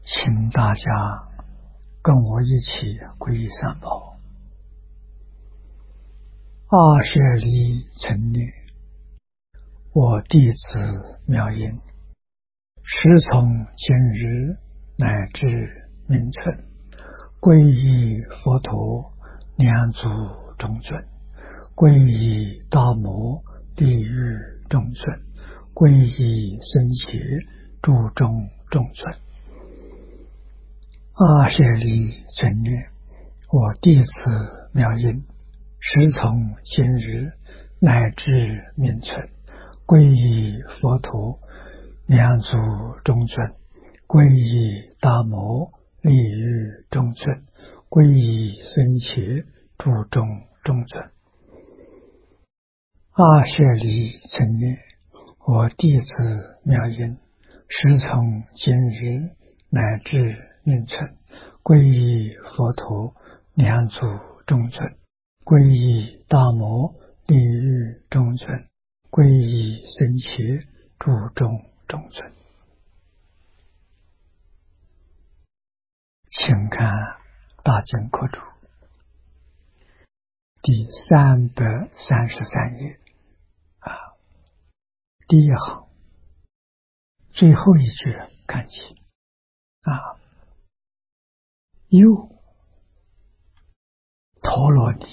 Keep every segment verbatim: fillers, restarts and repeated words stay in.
请大家跟我一起皈依三宝。二舍离成念，我弟子妙音，时从今日乃至明存，皈依佛陀两足中尊，皈依大摩地狱中尊，皈依僧伽诸中中尊。二舍离成念，我弟子妙音，时从今日乃至明存，皈依佛陀两足中尊，皈依大摩地狱中尊，皈依僧伽诸中中尊。二舍离成念，我弟子妙音，时从今日乃至明存，皈依佛陀两足中尊，皈依大摩地狱中尊，皈依僧伽诸中中尊。请看大经科注第三百三十三页啊，第一行最后一句看起啊，又陀罗尼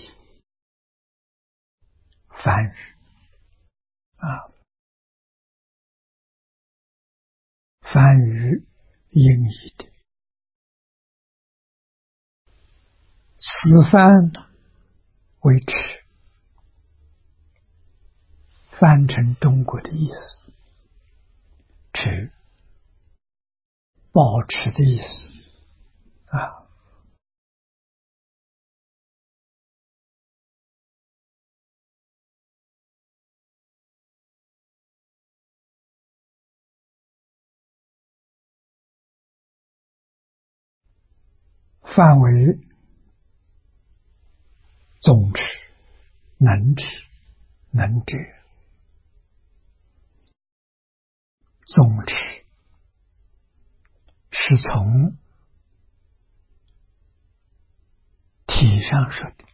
梵语啊，梵语音译的，此梵为持，翻成中国的意思，持保持的意思啊。范围总持、能持、能者。总持是从体上说的，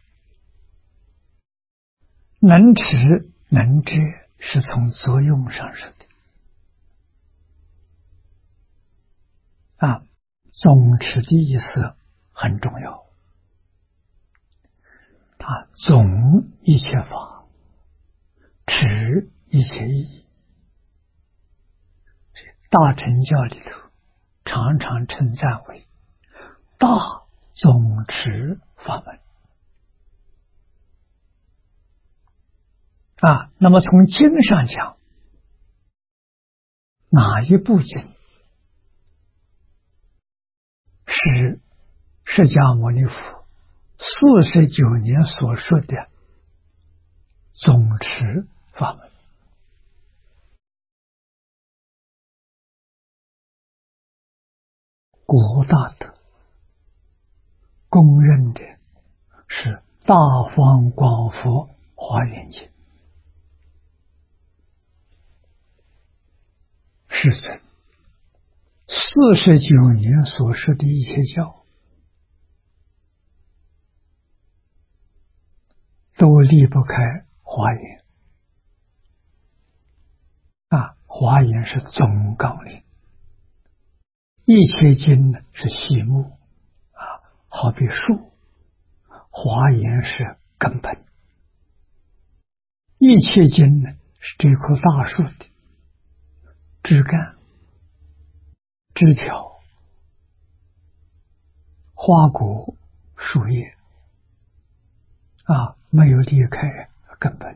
能持能者是从作用上说的啊。总持的意思很重要，它总一切法，持一切义。大乘教里头常常称赞为大总持法门啊。那么从经上讲，哪一部经是释迦牟尼佛四十九年所说的总持法门？国大德公认的是大方广佛华严经，世尊四十九年所说的一切教，都离不开华严啊。华严是总纲领，一切经呢是细目啊，好比树，华严是根本。一切经呢是这棵大树的枝干、枝条、花果、树叶啊，没有离开根本。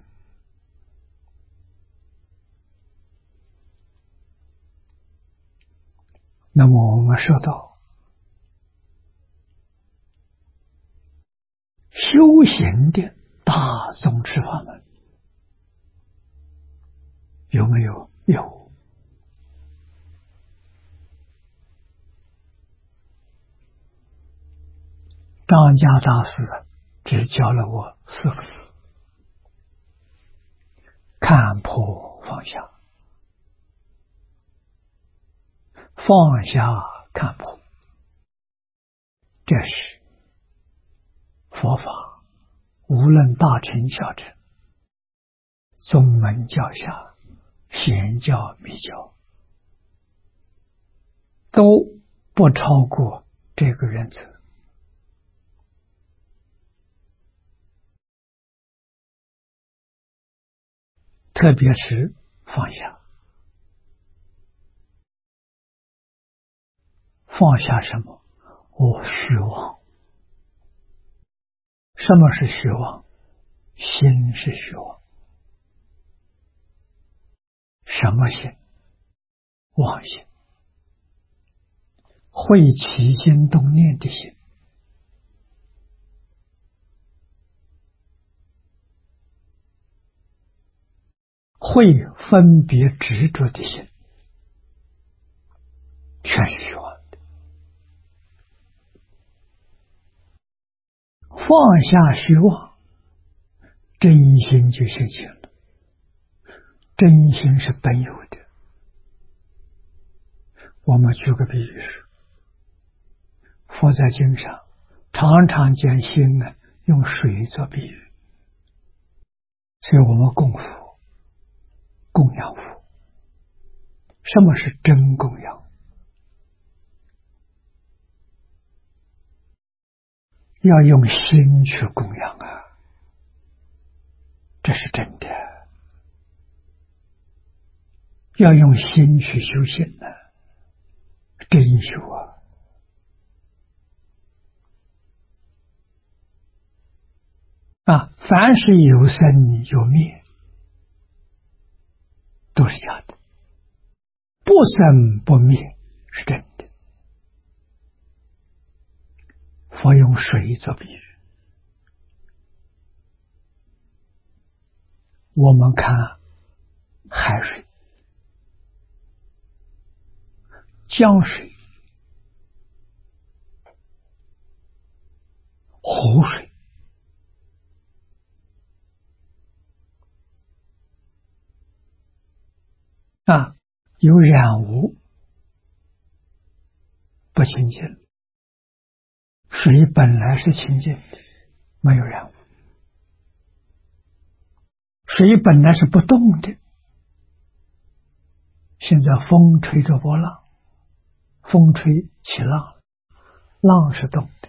那么我们说到修行的大总持法门，有没有？有。张家大师只教了我四个字：看破放下。放下看破， 这是佛法，无论大乘小乘，宗门教下，显教密教，都不超过这个原则。特别是放下，放下什么？我虚妄。什么是虚妄？心是虚妄。什么心？妄心，会起心动念的心，会分别执着的心，全是虚妄的。放下虚妄，真心就现前了。真心是本有的。我们举个比喻说，佛在经上常常将心呢用水做比喻，所以我们供佛、供养佛。什么是真供养？要用心去供养啊，这是真的。要用心去修行呢，真修啊。啊，凡是有生有灭，都是假的；不生不灭是真的。佛用水做比喻，我们看海水、江水、湖水，啊，有染污，不清净。水本来是清净的，没有染污。水本来是不动的，现在风吹着波浪，风吹起浪，浪是动的。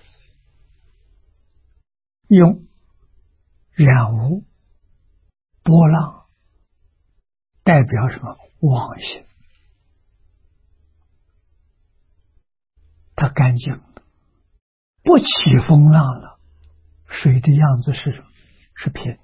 用染污、波浪代表什么？妄心。它干净了，不起风浪了。水的样子是什么？是平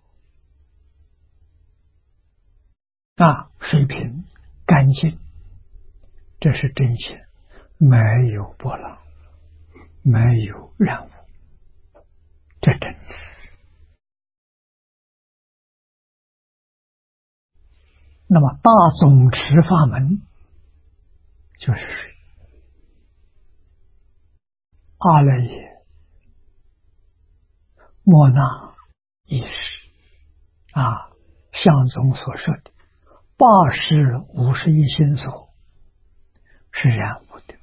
的啊，水平干净，这是真心，没有波浪，没有染污，这真的。那么大总持法门就是水。阿赖耶莫那意识啊，相宗所说的八识五十一心所是染污的，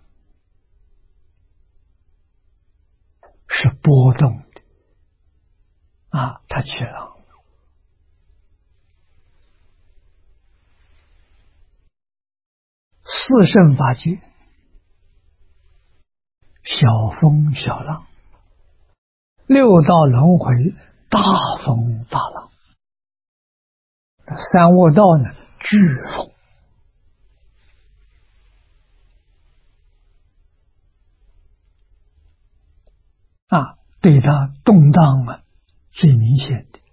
是波动的啊，它起浪。四圣法界，小风小浪；六道轮回，大风大浪；三恶道呢，飓风。啊，对它动荡啊，最明显的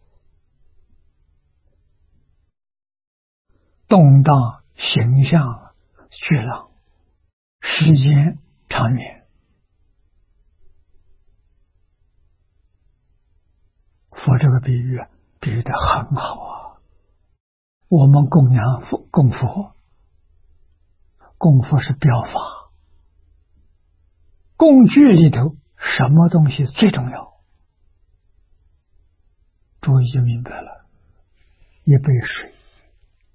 动荡形象巨浪，时间长远。佛这个比喻比喻的很好啊！我们供养佛、供佛，供佛是表法，工具里头什么东西最重要？诸位就明白了，一杯水，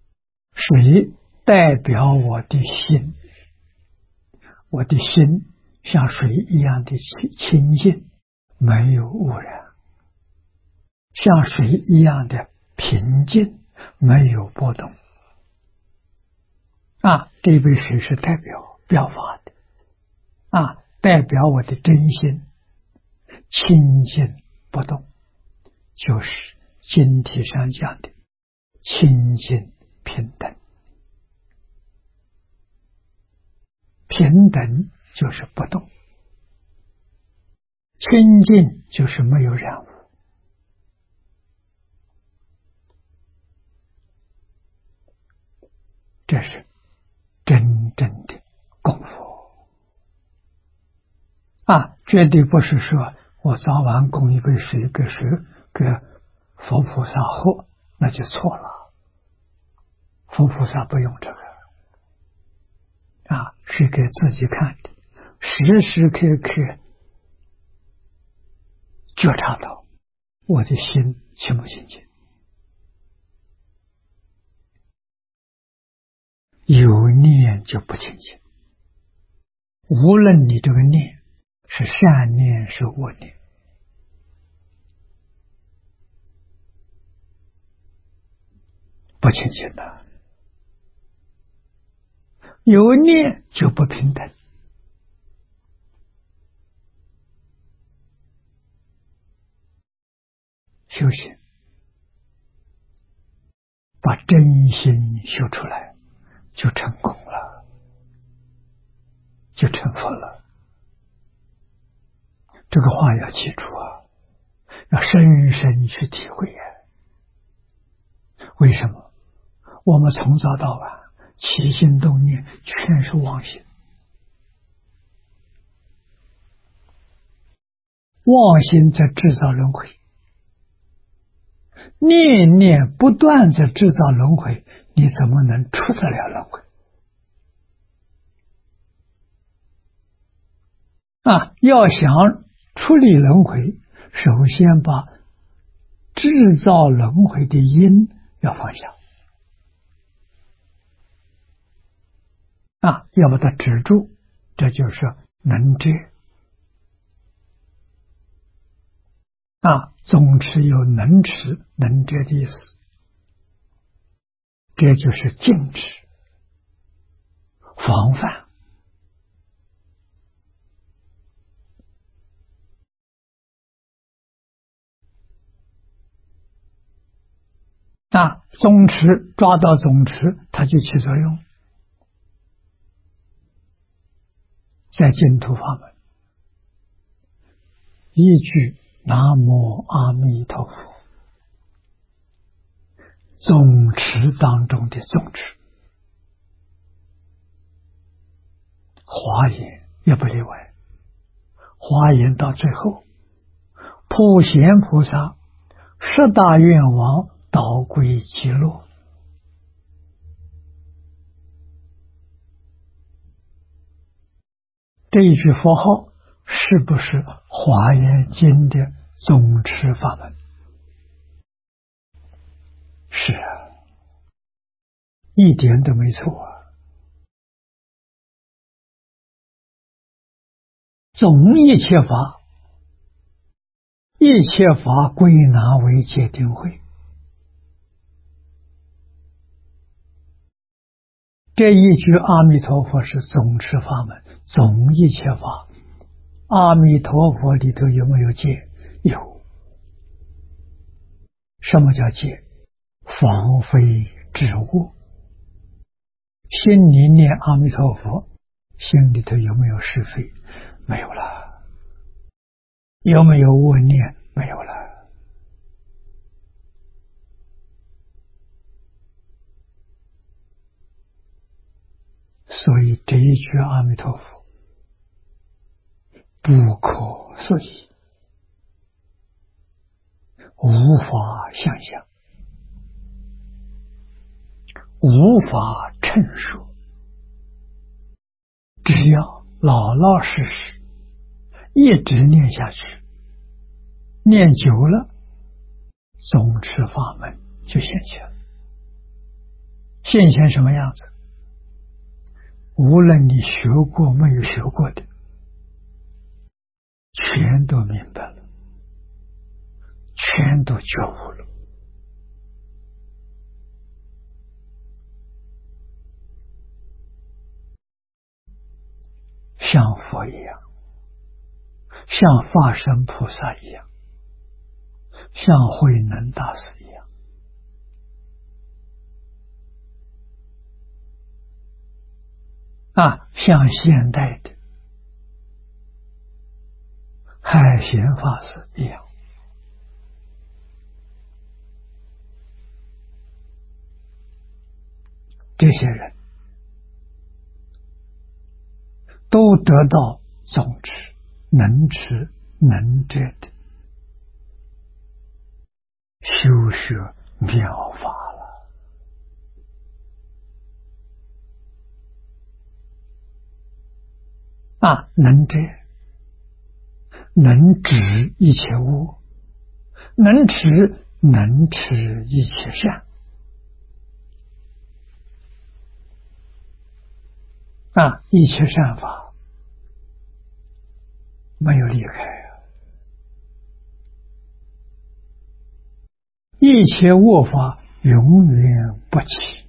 水代表我的心，我的心像水一样的清清净，没有污染；像水一样的平静，没有波动。啊，这杯水是代表表法的，啊，代表我的真心清净不动，就是经题上讲的清净平等。平等就是不动，清净就是没有染污。这是真正的功夫啊！绝对不是说我早晚供一杯水给谁给佛菩萨喝，那就错了。佛菩萨不用这个啊，是给自己看的，时时刻刻觉察到我的心清不清净。有念就不清净，无论你这个念是善念是恶念，不清净的。有念就不平等。修行把真心修出来就成功了，就成佛了。这个话要记住啊，要深深去体会啊。为什么？我们从早到晚起心动念全是妄心，妄心在制造轮回，念念不断在制造轮回，你怎么能出得了轮回？啊，要想处理轮回，首先把制造轮回的因要放下，啊，要把它止住，这就是能遮。啊，总持有能持能遮的意思，这就是禁止、防范。啊，总持抓到总持，它就起作用。在净土法门，一句南无阿弥陀佛，总持当中的总持，华严也不例外。华严到最后，普贤菩萨十大愿王导归极乐，这一句佛号是不是华严经的总持法门？是啊，一点都没错啊。总一切法，一切法归纳为戒定慧。这一句阿弥陀佛是总持法门，总一切法。阿弥陀佛里头有没有戒？有。什么叫戒？防非止恶。心里念阿弥陀佛，心里头有没有是非？没有了。有没有恶念？没有了。所以这一句阿弥陀佛不可思议，无法想象，无法陈述。只要老老实实一直念下去，念久了，总持法门就现前了。现前什么样子？无论你学过没有学过的， 全都明白了，全都觉悟了。像佛一样，像法身菩萨一样，像慧能大师一样，啊，像现代的海贤法师一样，这些人都得到总持、能持、能者的修学妙法了。啊，能者能止一切恶，能持能持一切善。啊，一切善法没有离开啊，一切恶法永远不起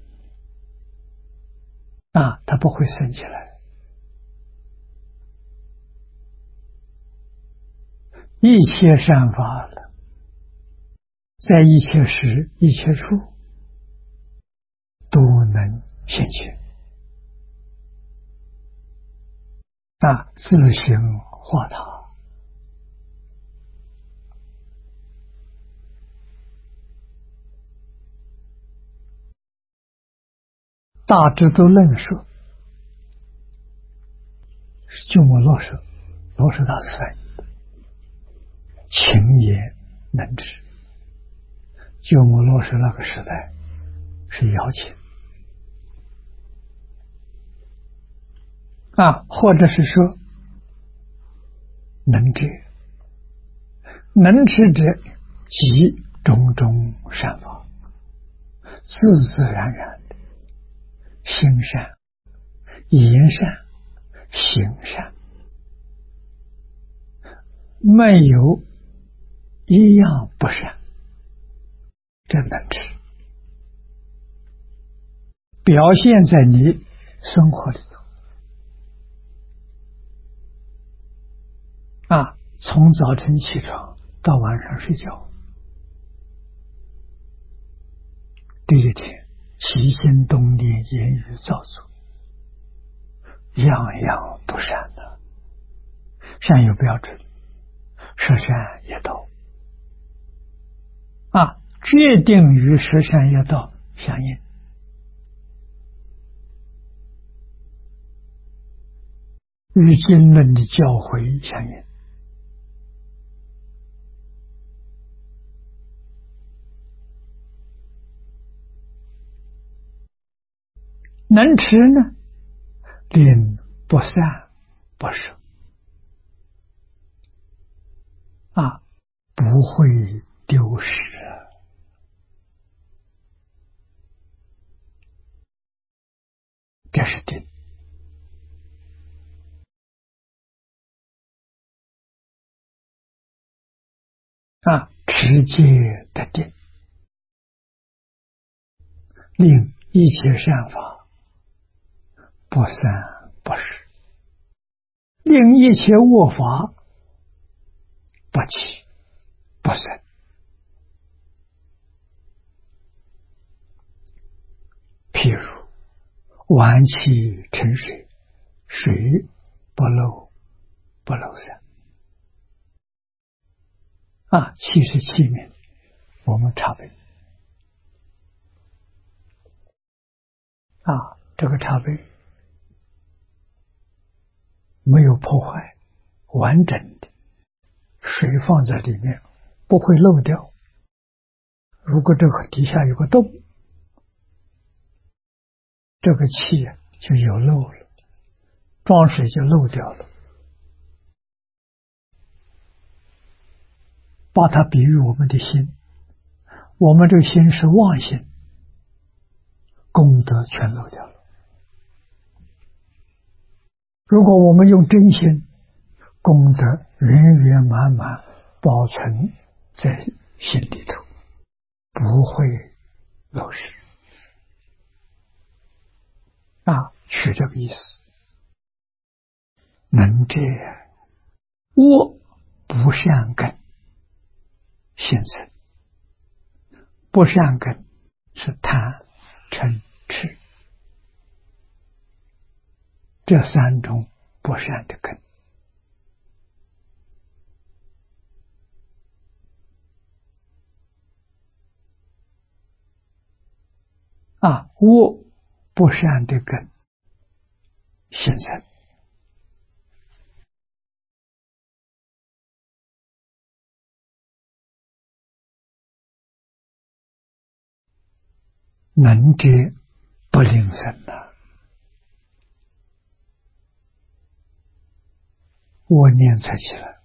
啊，它不会升起来。一切善法了，在一切时一切处都能现前啊，自行化他。大智度论说是鸠摩罗什罗什大师翻译，勤也能治。鸠摩罗什那个时代是摇钱啊，或者是说能治，能治者即种种善法，自自然然的心善、言善、行善，没有一样不善，这能治，表现在你生活里头啊，从早晨起床到晚上睡觉，第一天起心动念言语造作，样样不善的，善有标准，十善业道啊，决定与十善业道相应。与经论的教诲相应。能持呢，令不善不舍啊，不会丢失。这是定啊，持戒的定，令一切善法不散不失，令一切恶法不起不生。譬如碗气盛水，水不漏不漏散啊，气是器皿，我们茶杯啊，这个茶杯没有破坏，完整的水放在里面不会漏掉。如果这个底下有个洞，这个气就有漏了，装水就漏掉了。把它比喻我们的心，我们这个心是妄心，功德全漏掉了。如果我们用真心，功德圆圆满满保存在心里头，不会漏失。啊，取这个意思。能这恶不善根形成，不善根是贪嗔痴这三种不善的根。啊，恶不善的根形成，能者不灵生呐，恶念才起来，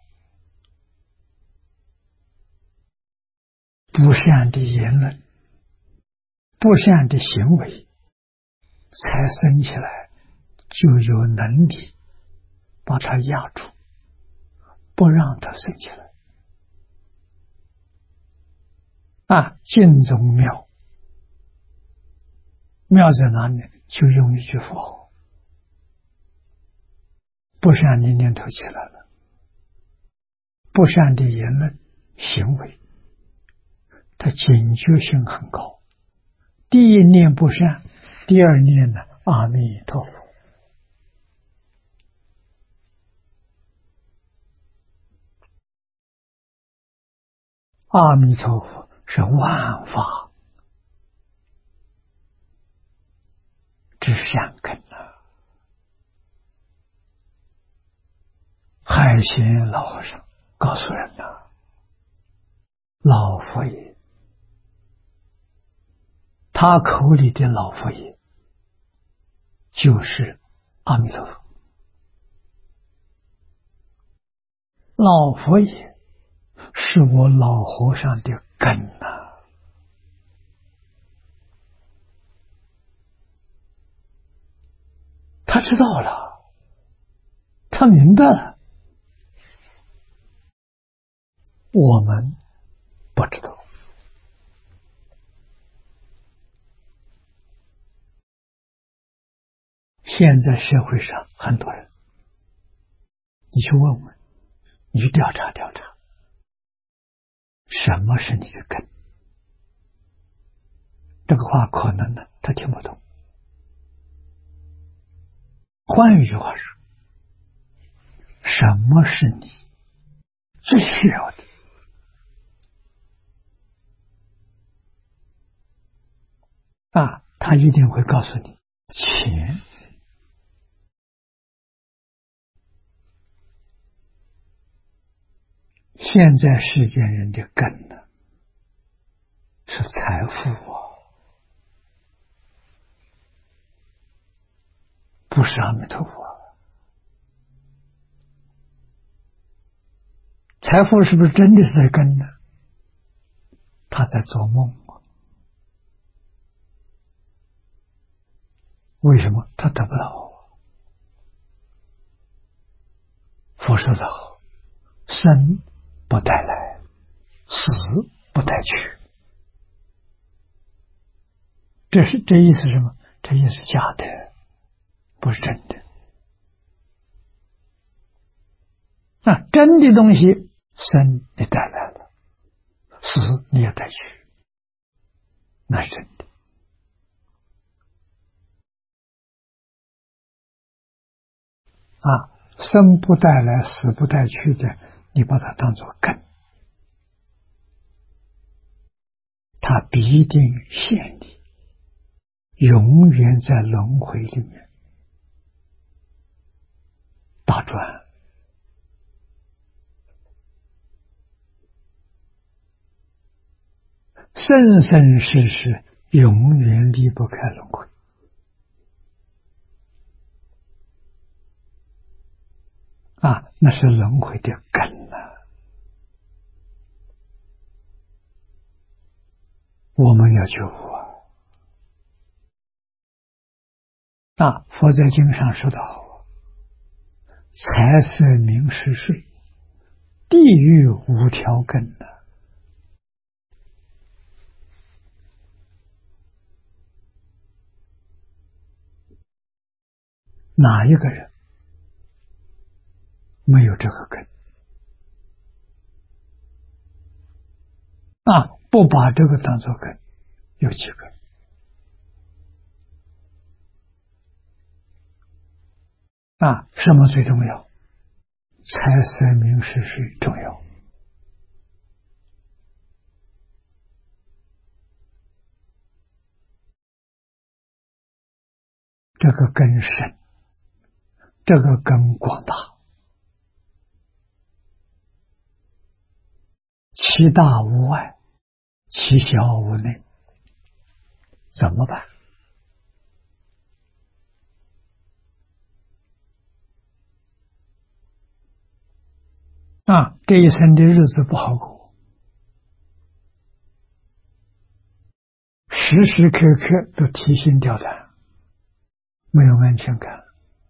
不善的言论、不善的行为才生起来，就有能力把它压住，不让它生起来。啊，净宗妙，妙在哪里？就用一句佛号，不善的念头起来了，不善的言论行为，它警觉性很高。第一念不善，第二念呢，阿弥陀佛。阿弥陀佛是万法之善根啊！海贤老和尚告诉人呐、啊，老佛爷，他口里的老佛爷就是阿弥陀佛。老佛爷是我老和尚的根呐、啊，他知道了，他明白了，我们不知道。现在社会上很多人，你去问问，你去调查调查，什么是你的根？这个话可能呢，他听不懂。换一句话说，什么是你最需要的？啊，他一定会告诉你，钱。现在世间人的根呢，是财富啊，不是阿弥陀佛。财富是不是真的是在根呢？他在做梦。为什么他得不到？佛说得好，生不带来，死不带去。这是这意思是什么？这意思是假的，不是真的。那真的东西，生你带来了，死你也带去，那是真的。啊，生不带来，死不带去的，你把它当作根，它必定陷你，永远在轮回里面打转。生生世世永远离不开轮回。啊，那是轮回的根啊！我们要觉悟啊！啊，佛在经上说得好：财色名食睡， 地狱无条根的，哪一个人没有这个根？啊，不把这个当作根，有几个？啊，什么最重要？财色名食睡重要。这个根深，这个根广大，其大无外，其小无内，怎么办？啊，这一生的日子不好过，时时刻刻都提心吊胆，没有安全感。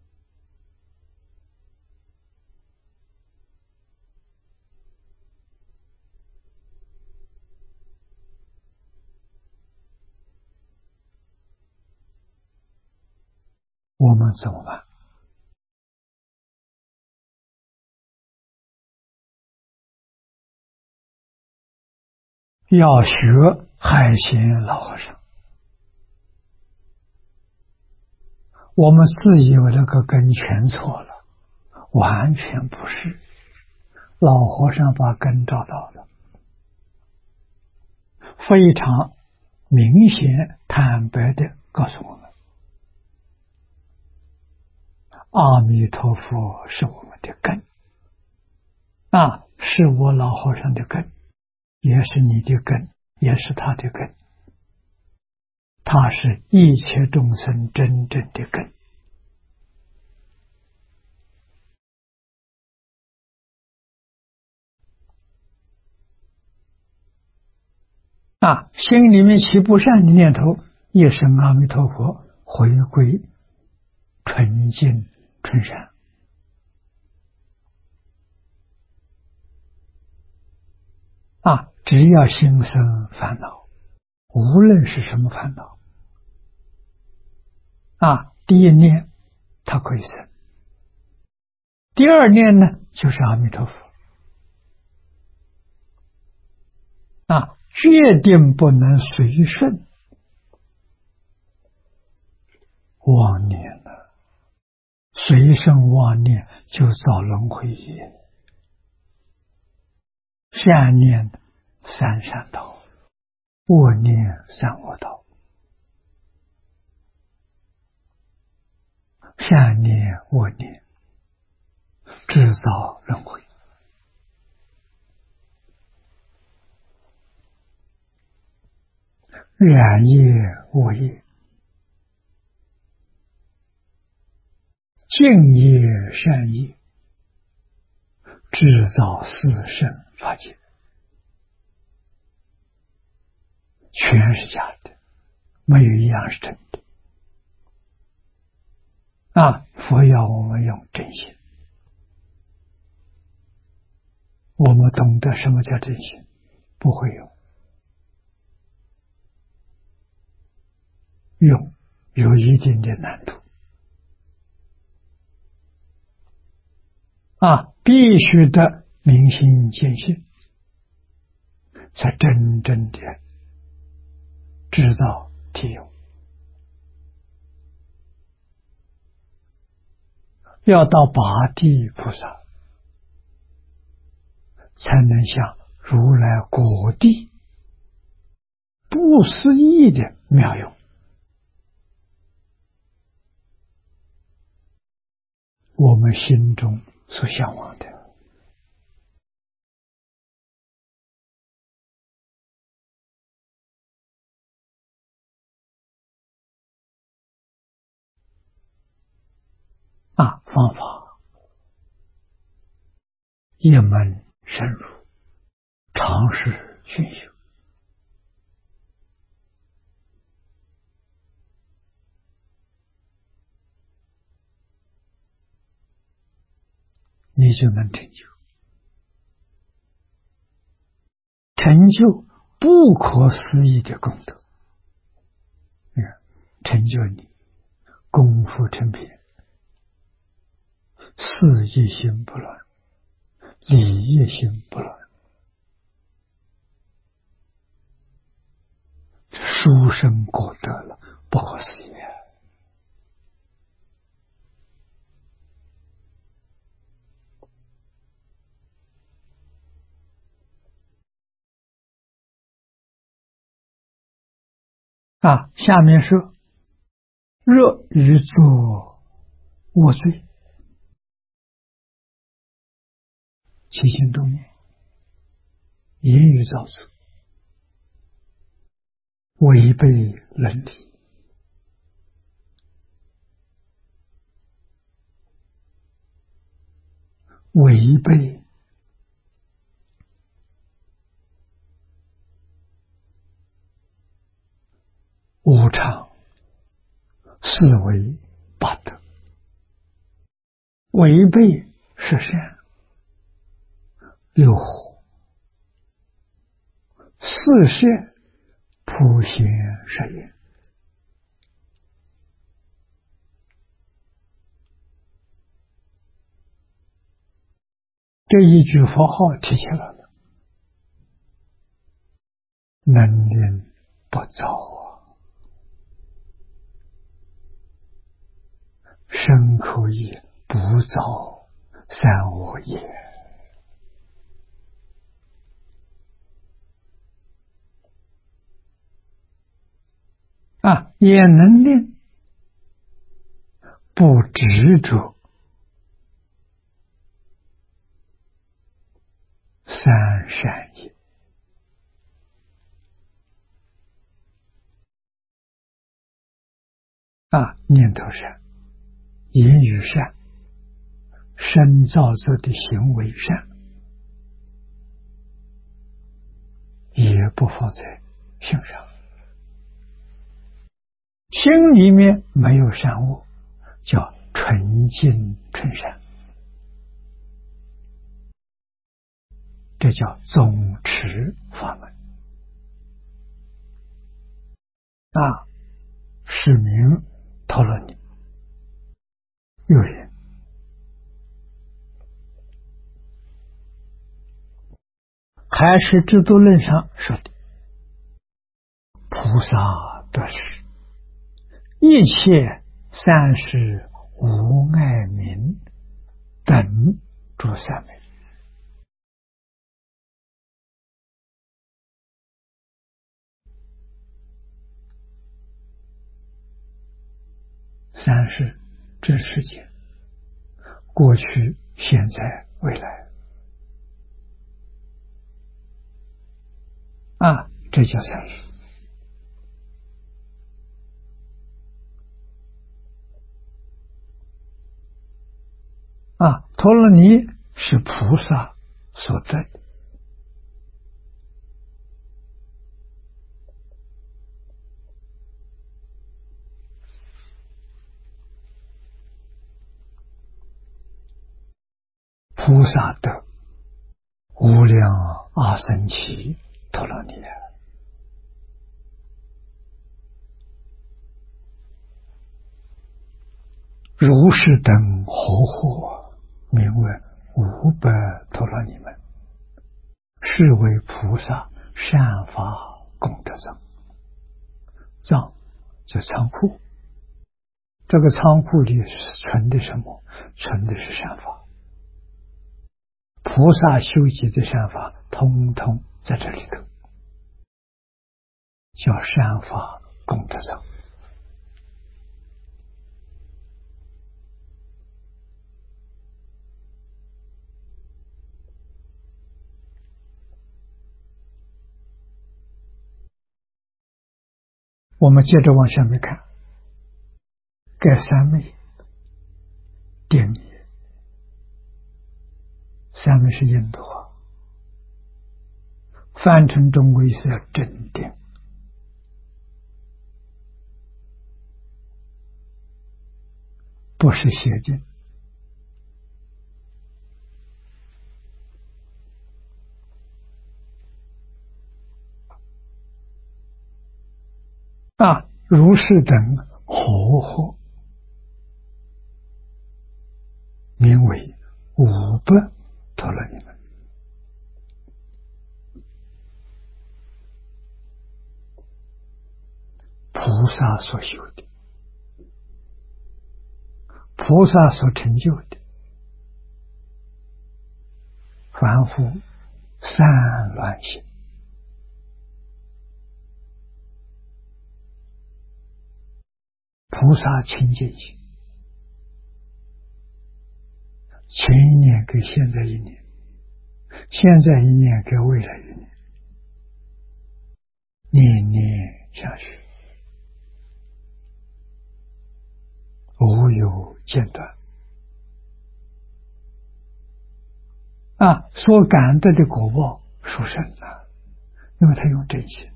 我们怎么办？要学海贤老和尚。我们自以为那个根全错了，完全不是。老和尚把根找到了，非常明显坦白的告诉我们，阿弥陀佛是我们的根，啊，是我老和尚的根，也是你的根，也是他的根，他是一切众生真正的根。啊，心里面起不善的念头，一声阿弥陀佛，回归纯净纯善。啊，只要心生烦恼，无论是什么烦恼，啊，第一念它可以生，第二念呢就是阿弥陀佛。啊，决定不能随顺妄念了，随顺妄念就造轮回业。善念三善道，恶念三恶道。善念恶念制造轮回。染业恶业，净业善业，制造四圣法界，全是假的，没有一样是真的。啊，佛要我们用真心，我们懂得什么叫真心，不会用，用有一定的难度。啊，必须得明心见性，才真正的知道体用。要到八地菩萨，才能像如来果地不思议的妙用。我们心中所向往的。啊，方法一门深入，尝试熏修，你就能成就。 成就不可思议的功德。你看，成就你功夫成片，事业心不乱，理业心不乱，殊胜果德了，不可思议。啊，下面说，若欲作卧罪，起心动念，言语造作，违背伦理，违背无常，是为八德，违背十善，六火，四摄，普贤十愿。这一句佛号提起来了，能念不造啊，身口意不造三恶业啊，也能念不执着三善业。啊，念头善，言语善，身造作的行为善，也不放在心上。心里面没有善恶，叫纯净纯善，这叫总持法门。啊，是名陀罗尼。有人还是《制度论》上说的，菩萨得是一切三世无碍名等诸三昧。三世这世界，过去、现在、未来啊，这叫三世。啊，陀罗尼是菩萨所得的，菩萨得无量阿僧祇陀罗尼。如是等活火，名为五百陀罗尼门，是为菩萨善法功德藏。藏就仓库，这个仓库里存的什么？存的是善法。菩萨修集的善法，通通在这里头，叫善法功德藏。我们接着往下面看，该三昧定义，三昧是印度话，翻成中国意思要镇定。不是邪定。 啊，如是等和合，名为五百陀罗尼门。菩萨所修的，菩萨所成就的，凡夫散乱心，菩萨清净心，前一念跟现在一念，现在一念跟未来一念，念念相续，无有间断。啊，所感得的果报殊胜啊，因为他用真心，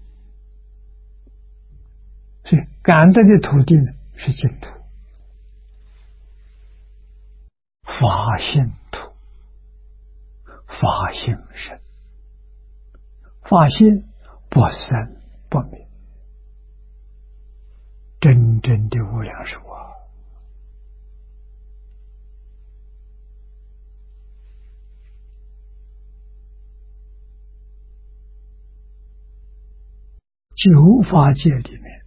所以感得的土地呢是净土，法性土，法性身，法性不生不灭，真正的无量寿啊！九法界里面，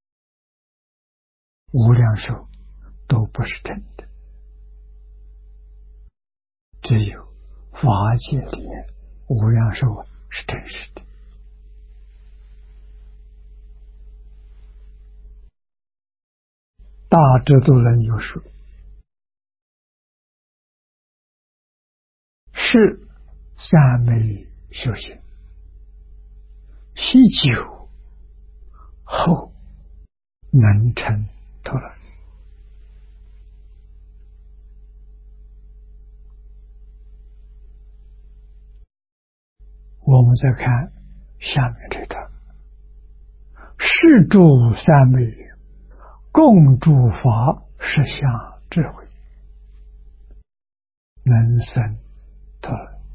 无量寿都不是真的，只有法界里面无量寿是真实的。大智度论有说，是三昧修行，习久后能成陀罗尼。我们再看下面这段，是诸三昧共诸法实相智慧，能生陀罗尼。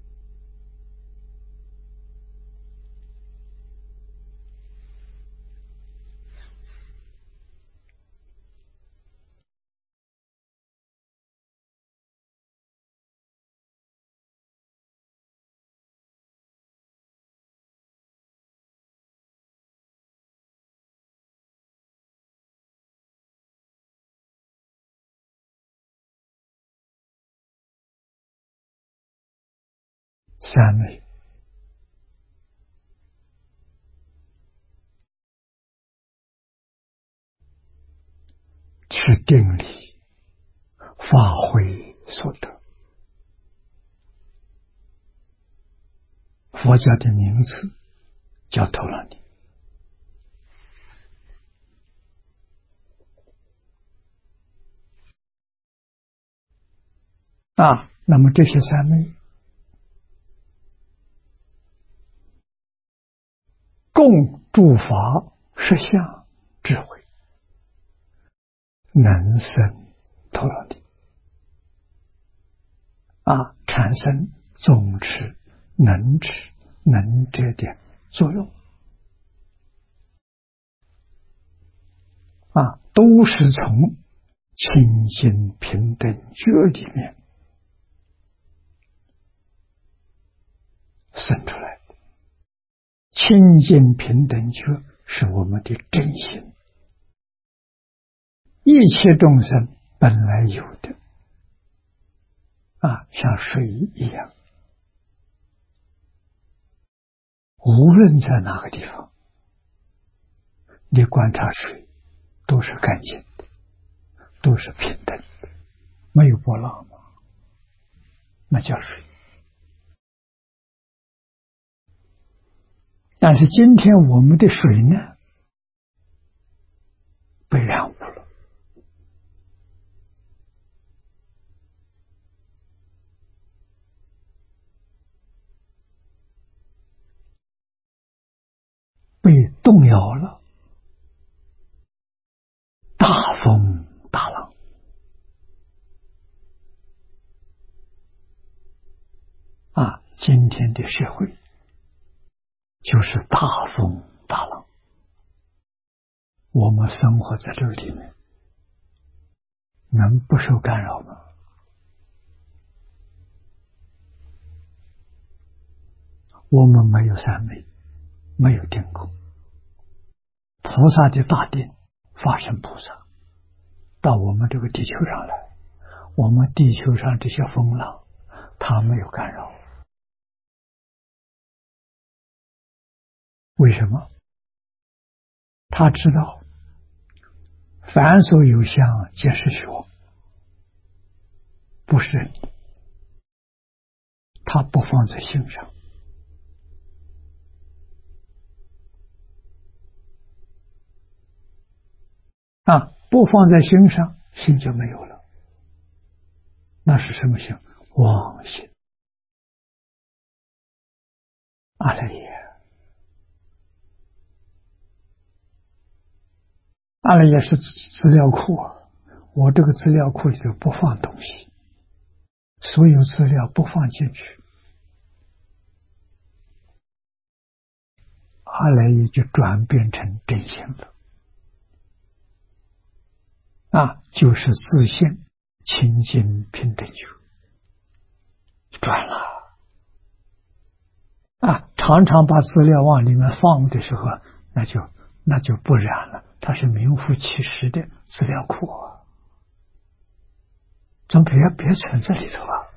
三昧是定力发挥所得，佛教的名词叫陀罗尼。啊，那么这些三昧共诸法实相智慧，能生陀罗尼。啊，产生总持、能持、能者的作用。啊，都是从清净平等觉里面生出来的。清净平等觉是我们的真心，一切众生本来有的。啊，像水一样，无论在哪个地方，你观察水都是干净的，都是平等的，没有波浪吗？那叫水。但是今天我们的水呢，被染污了，被动摇了，大风大浪。啊，今天的社会就是大风大浪。 我们生活在这个里面，能不受干扰吗？我们没有三昧，没有定功。菩萨的大定，法身菩萨到我们这个地球上来，我们地球上这些风浪，它没有干扰。为什么？他知道凡所有相，皆是虚妄，不是真的，他不放在心上。啊，不放在心上，心就没有了。那是什么心？妄心。阿赖耶，阿赖耶是资料库啊，我这个资料库里头不放东西，所有资料不放进去，阿赖耶就转变成真心了。啊，就是自性清净平等觉，转了。啊，常常把资料往里面放的时候，那就那就不然了，它是名副其实的资料库啊，咱别别存在里头啊。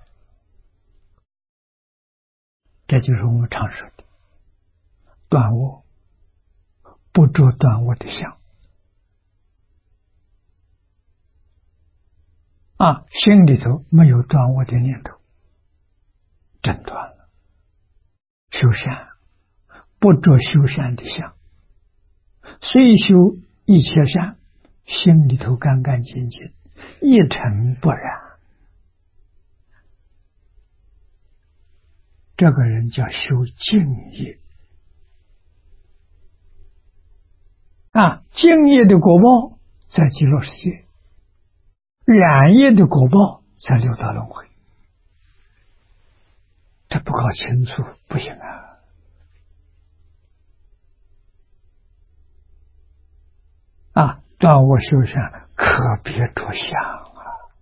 这就是我们常说的断我，不着断我的相。啊，心里头没有断我的念头，真断了。修善，不着修善的相，虽修一切善，心里头干干净净，一尘不染。这个人叫修净业。啊，净业的果报在极乐世界，染业的果报在六道轮回。这不搞清楚不行啊！啊，断我修善，可别着相啊！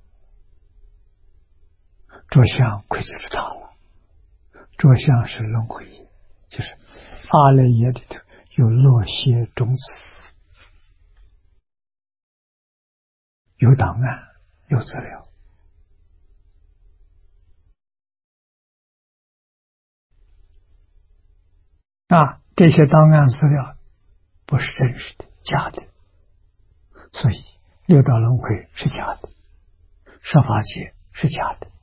着相亏就是他了。着相是轮回业，就是阿赖耶里头有落谢种子，有档案，有资料。啊，这些档案资料不是真实的，假的，所以六道轮回是假的，十法界是假的。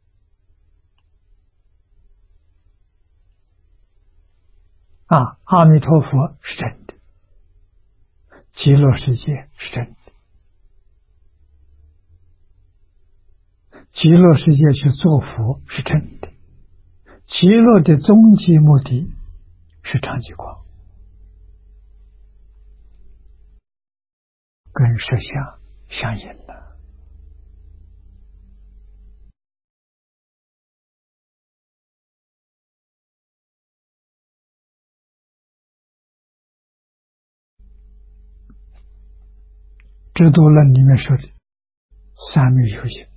啊，阿弥陀佛是真的，极乐世界是真的。极乐世界去做佛是真的，极乐的终极目的是常寂光，跟实相相应了。制度论里面说的三昧修行，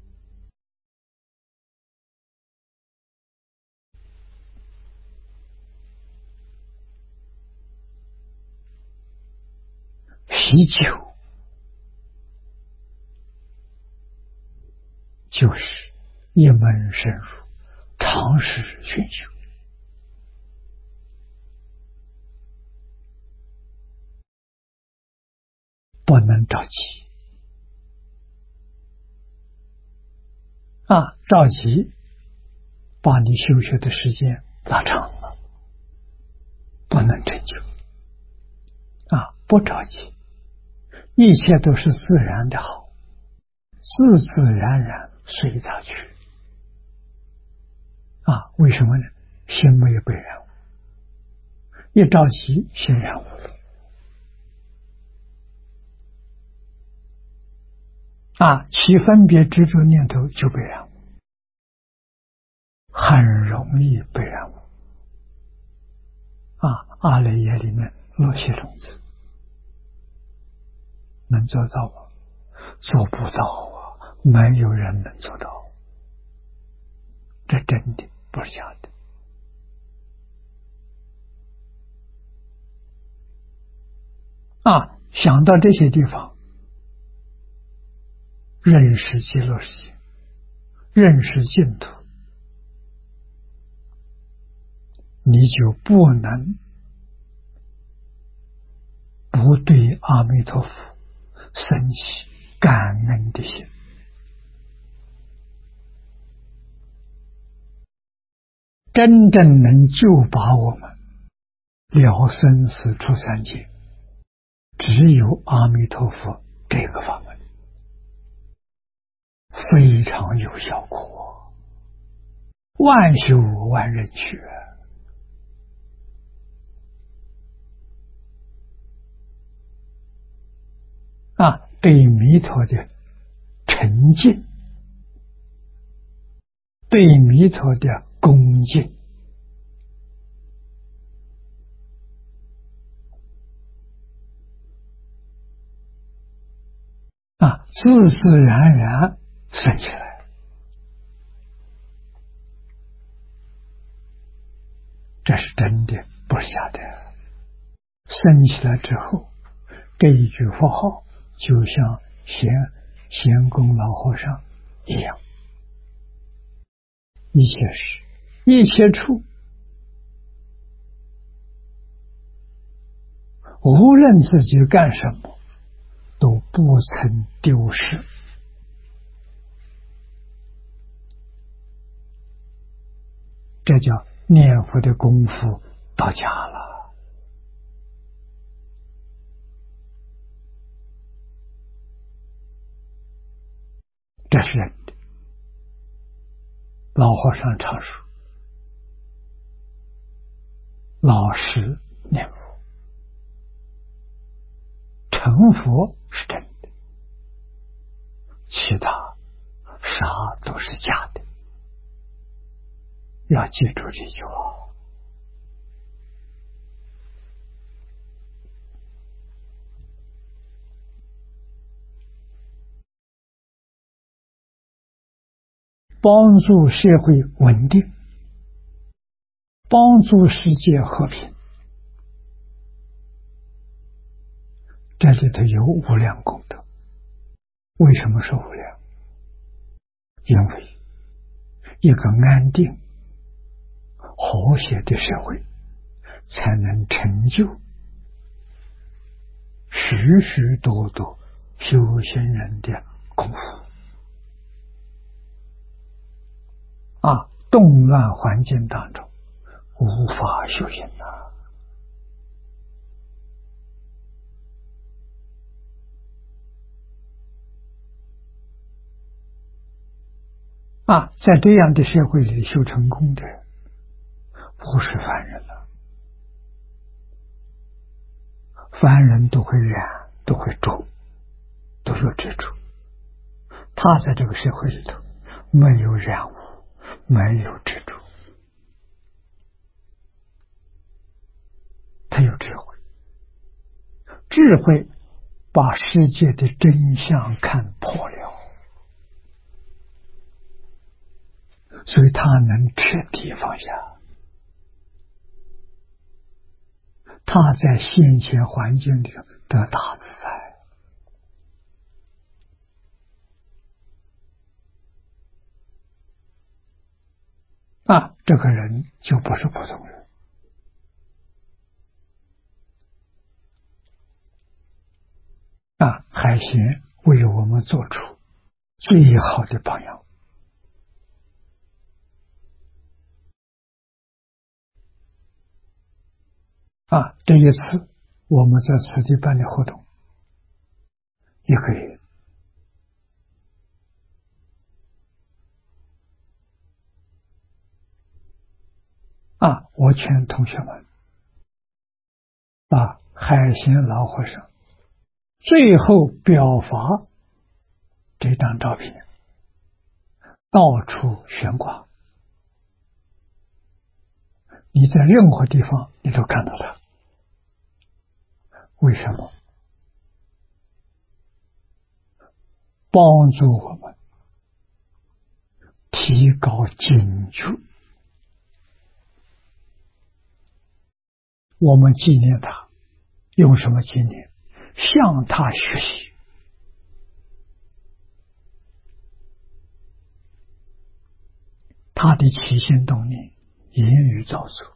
喜求就是一门深入，常识熏修，不能着急啊！着急把你修学的时间拉长了，不能成就啊！不着急，一切都是自然的好，自自然然随他去啊！为什么呢？心没有被染污，一着急心染污了啊！起分别执着念头就被染污，很容易被染污啊！阿赖耶里面落谢种子能做到吗？做不到啊，没有人能做到。这真的不是假的。啊，想到这些地方，认识极乐世界，认识净土，你就不能不对阿弥陀佛生起感恩的心。真正能救拔我们了生死出三界，只有阿弥陀佛这个法门，非常有效果，万修万人学。啊，对弥陀的沉敬，对弥陀的恭敬，啊，自自然然升起来。这是真的，不是假的。升起来之后，这一句佛号就像贤贤公老和尚一样，一切时一切处，无论自己干什么，都不曾丢失。这叫念佛的功夫到家了。这是人的。老和尚常说，老实念佛，成佛是真的，其他啥都是假的。要记住这句话。帮助社会稳定，帮助世界和平，这里头有无量功德。为什么是无量？因为一个安定和谐的社会才能成就许许多多修行人的功夫。啊，动乱环境当中无法修行啊。啊，在这样的社会里修成功的人不是凡人了。凡人都会染，都会着，都有执着。他在这个社会里头没有染污，没有执着，他有智慧。智慧把世界的真相看破了，所以他能彻底放下。他在现前环境里得大自在。啊，这个人就不是普通人。啊，海贤为我们做出最好的榜样。啊，这一次我们在此地办的活动，一个月啊，我劝同学们把海贤老和尚最后表法这张照片到处悬挂，你在任何地方你都看到它。为什么？ 帮助我们提高警觉。我们纪念他，用什么纪念？向他学习。他的起心动念、言语造作，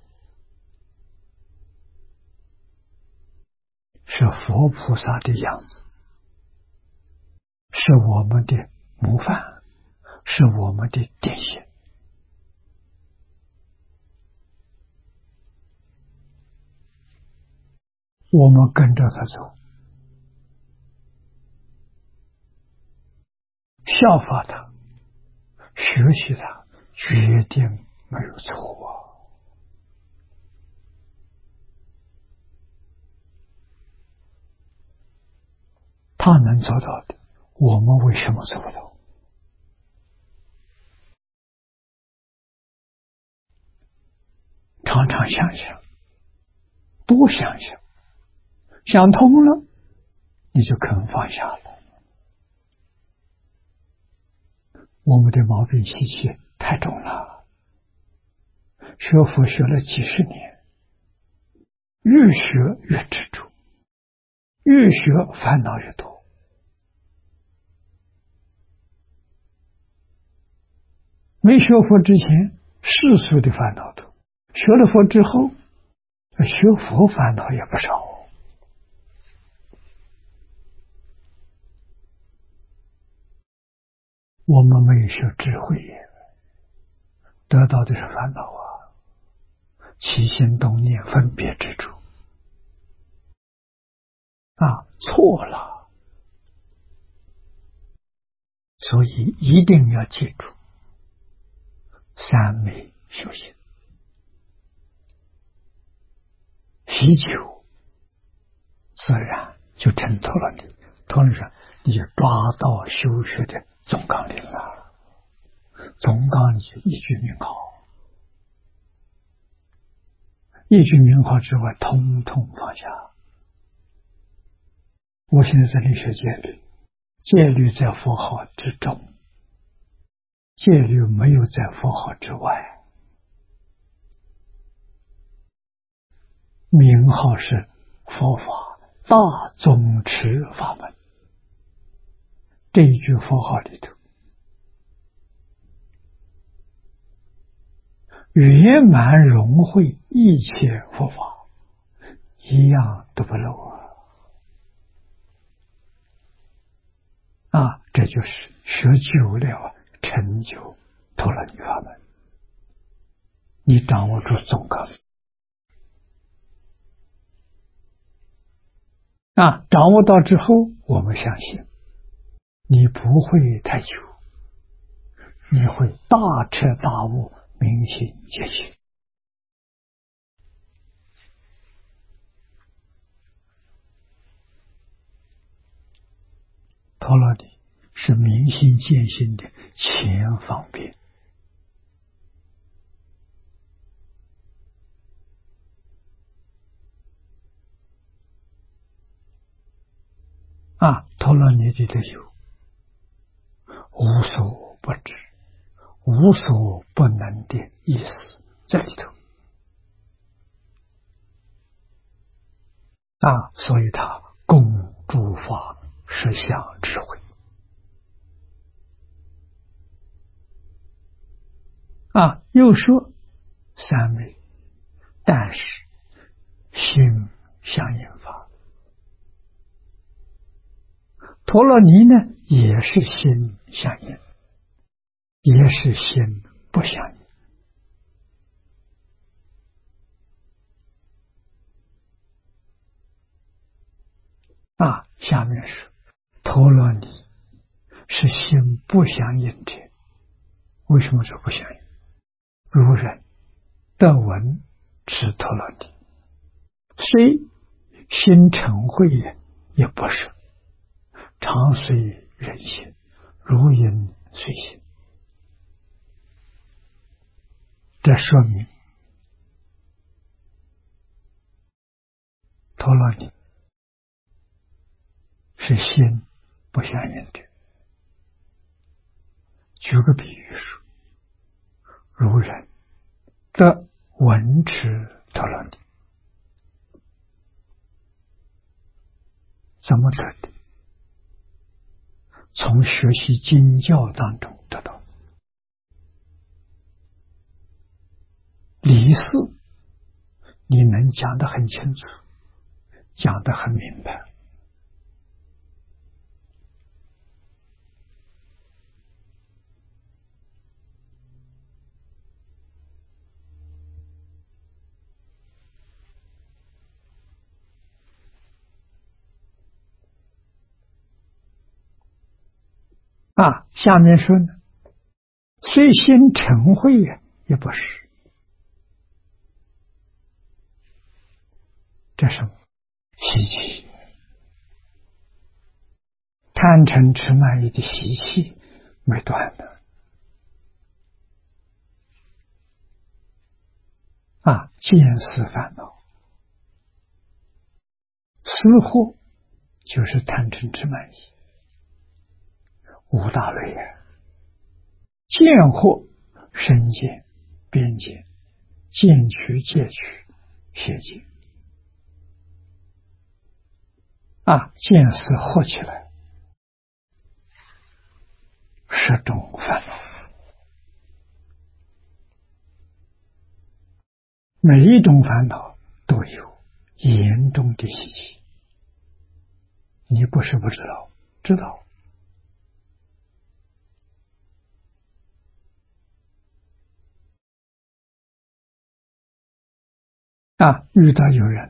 是佛菩萨的样子，是我们的模范，是我们的典型。我们跟着他走，效法他，学习他，决定没有错误。他能做到的，我们为什么做不到？常常想想，多想想，想通了，你就肯放下了。我们的毛病习气太重了，学佛学了几十年，越学越执着，越学烦恼越多。没学佛之前，世俗的烦恼多；学了佛之后，学佛烦恼也不少。我们没有学智慧，得到的是烦恼啊，起心动念、分别执着啊，错了。所以一定要记住三昧修行。习久，自然就挣脱了你。同理说，你就抓到修学的总纲领了，总纲你就一句名号，一句名号之外，统统放下。我现在这里学戒律，戒律在佛号之中，戒律没有在佛号之外。名号是佛法大宗持法门，这一句佛号里头，圆满融会一切佛法，一样都不漏啊！啊，这就是学久了成就陀罗尼法门。你掌握住总纲啊，掌握到之后，我们相信你不会太久，你会大彻大悟，明心见性。陀罗尼是明心见性的前方便。啊，陀罗尼里头有无所不知、无所不能的意思在里头啊，所以它供诸法实相智慧啊。又说三昧，但是心相应法。陀罗尼呢，也是心相应，也是心不相应。啊，下面是陀罗尼是心不相应者。为什么说不相应？如人得闻持陀罗尼，虽心嗔恚也，也不是。常随人心，如影随形。这说明陀罗尼是心不相应的举个比喻说，如人得闻持陀罗尼，怎么得的？从学习经教当中得到。理事你能讲得很清楚，讲得很明白，啊，下面说呢，虽心嗔恚呀，也不是，这是习气，贪嗔痴慢疑的习气没断的啊，见思烦恼，思惑就是贪嗔痴慢疑，五大类呀。见惑身见、边见、见取、戒取、邪见啊，见思惑起来，十种烦恼，每一种烦恼都有严重的习气，你不是不知道，知道。啊，遇到有人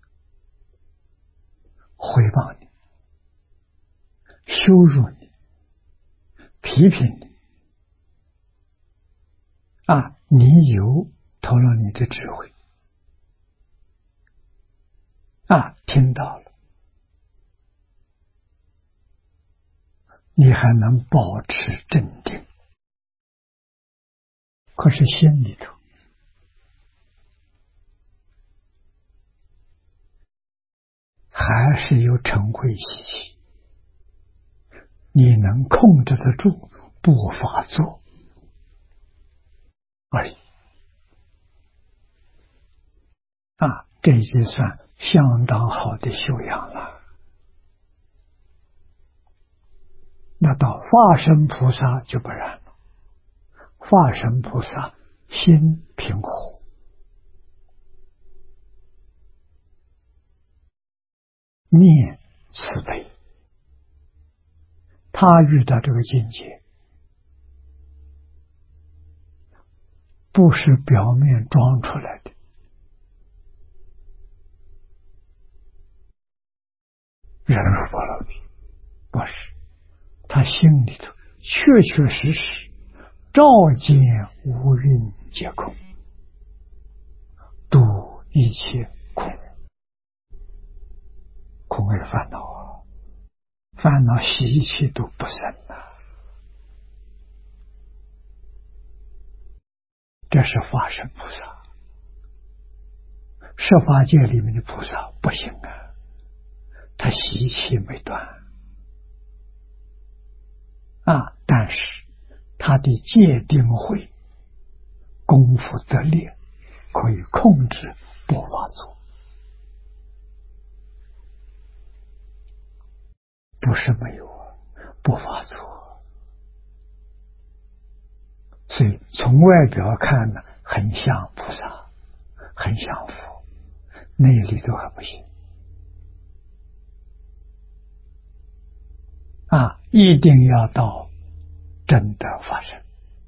诽谤你、羞辱你、批评你，啊，你有投了你的智慧，啊，听到了，你还能保持镇定，可是心里头还是有嗔恚习气，你能控制得住，不发作而已。啊，这就算相当好的修养了。那到化身菩萨就不然了，化身菩萨心平和，念慈悲，他遇到这个境界，不是表面装出来的，忍辱波罗蜜，不是，他心里头确确实实照见五蕴皆空，度一切空，空为烦恼啊，烦恼习气都不生了，这是化身菩萨。十法界里面的菩萨不行啊，他习气没断啊，但是他的戒定慧功夫得力，可以控制不发作，不是没有啊，不发作。所以从外表看呢，很像菩萨，很像佛，内里头还不行啊！一定要到真的发生，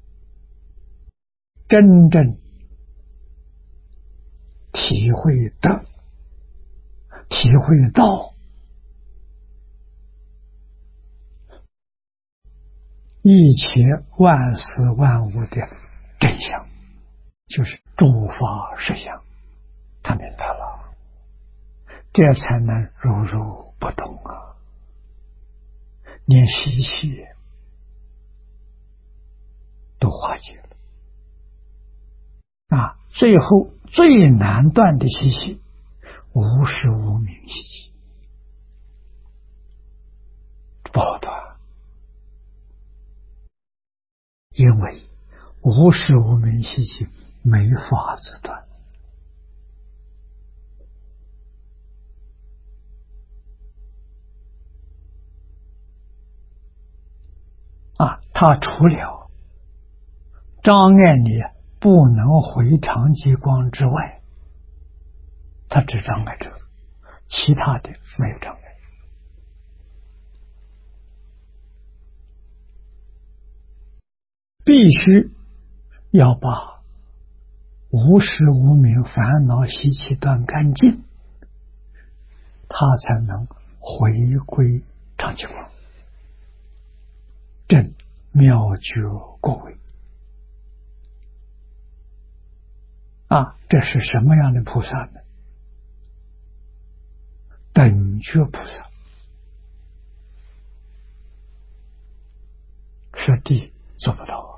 真正体会到、体会到一切万事万物的真相，就是诸法实相，他明白了，这才能如如不动啊，连习气都化解了啊！最后最难断的习气，无始无明习气，不好断。 因为无始无明习气没法子断啊！他除了障碍你不能回常极光之外，他只障碍这个，其他的没有障碍。必须要把无始无明烦恼习气断干净，他才能回归常寂光，证妙觉果位啊！这是什么样的菩萨呢？等觉菩萨，实地做不到。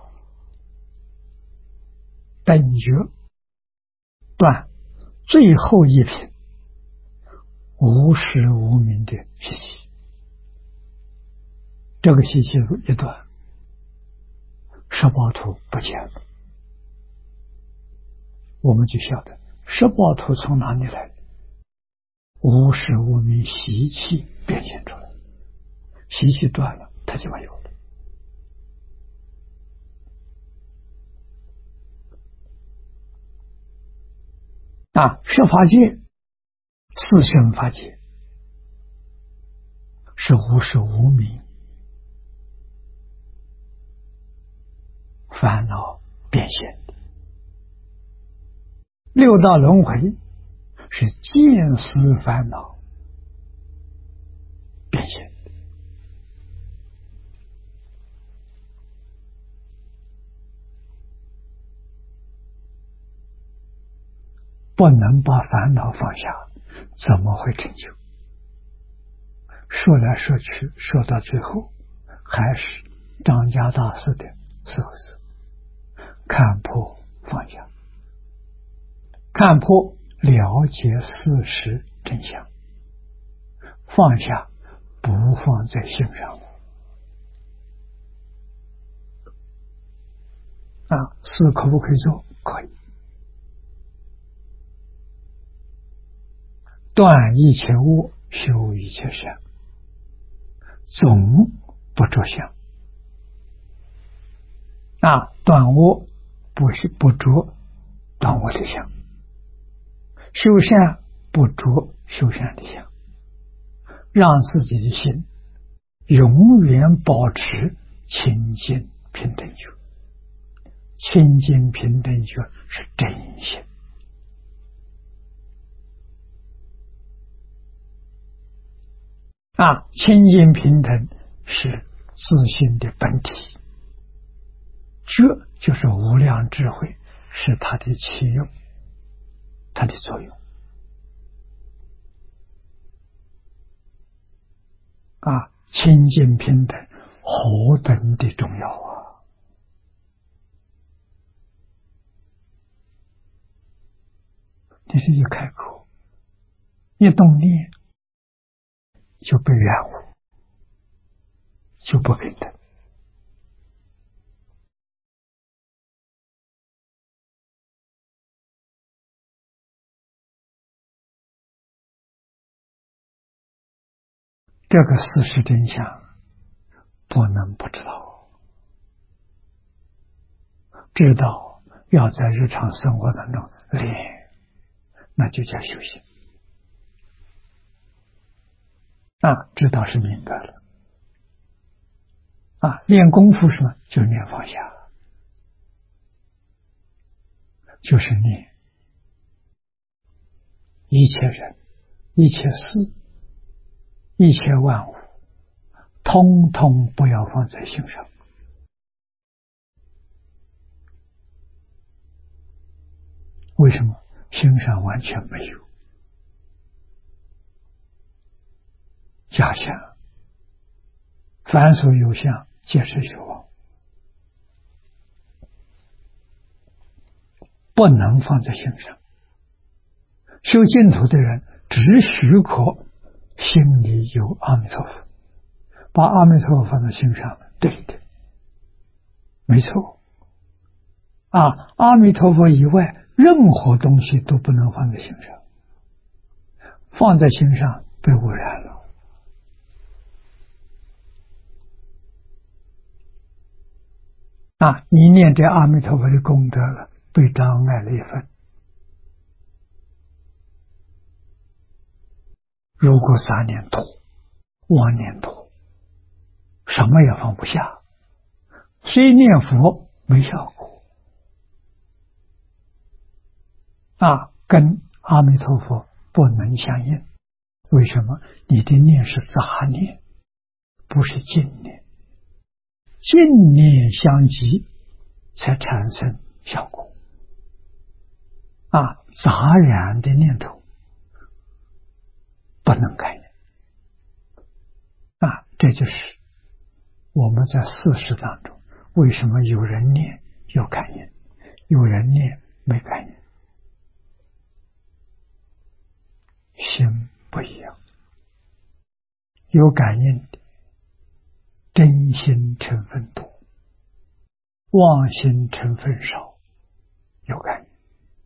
等觉断最后一品无始无明的习气，这个习气一断，十报图不见了，我们就晓得十报图从哪里来的？无始无明习气变现出来，习气断了，它就没有了。啊，十法界、四圣法界是无始无明烦恼变现的，六道轮回是见思烦恼变现的。不能把烦恼放下，怎么会成就？说来说去，说到最后，还是张家大师的四个字：看破放下。看破了解事实真相，放下不放在心上啊！事可不可以做？可以。断一切恶，修一切善，总不着相啊！断恶不是不着断恶的相，修善不着修善的相，让自己的心永远保持清净平等觉。清净平等觉是真心啊，清净平等是自信的本体，觉就是无量智慧，是它的起用，它的作用啊。清净平等何等的重要啊！你是一开口，一动念，就被染污，就不平等。这个事实真相不能不知道，知道要在日常生活当中练，那就叫修行啊！知道是明白了啊！练功夫什么？就是练放下，就是练一切人、一切事、一切万物，通通不要放在心上。为什么？心上完全没有假相，凡所有相，皆是虚妄，不能放在心上。修净土的人只许可心里有阿弥陀佛，把阿弥陀佛放在心上，对的，没没错。啊，阿弥陀佛以外，任何东西都不能放在心上，放在心上被污染了。啊，你念这阿弥陀佛的功德了，被障碍了一分。如果杂念多，妄念多，什么也放不下，虽念佛没效果。啊，跟阿弥陀佛不能相应。为什么？你的念是杂念，不是净念。净念相继，才产生效果。啊，杂染的念头不能感应。啊，这就是我们在四识当中，为什么有人念有感应，有人念没感应？心不一样，有感应的真心成分多，妄心成分少，有感应。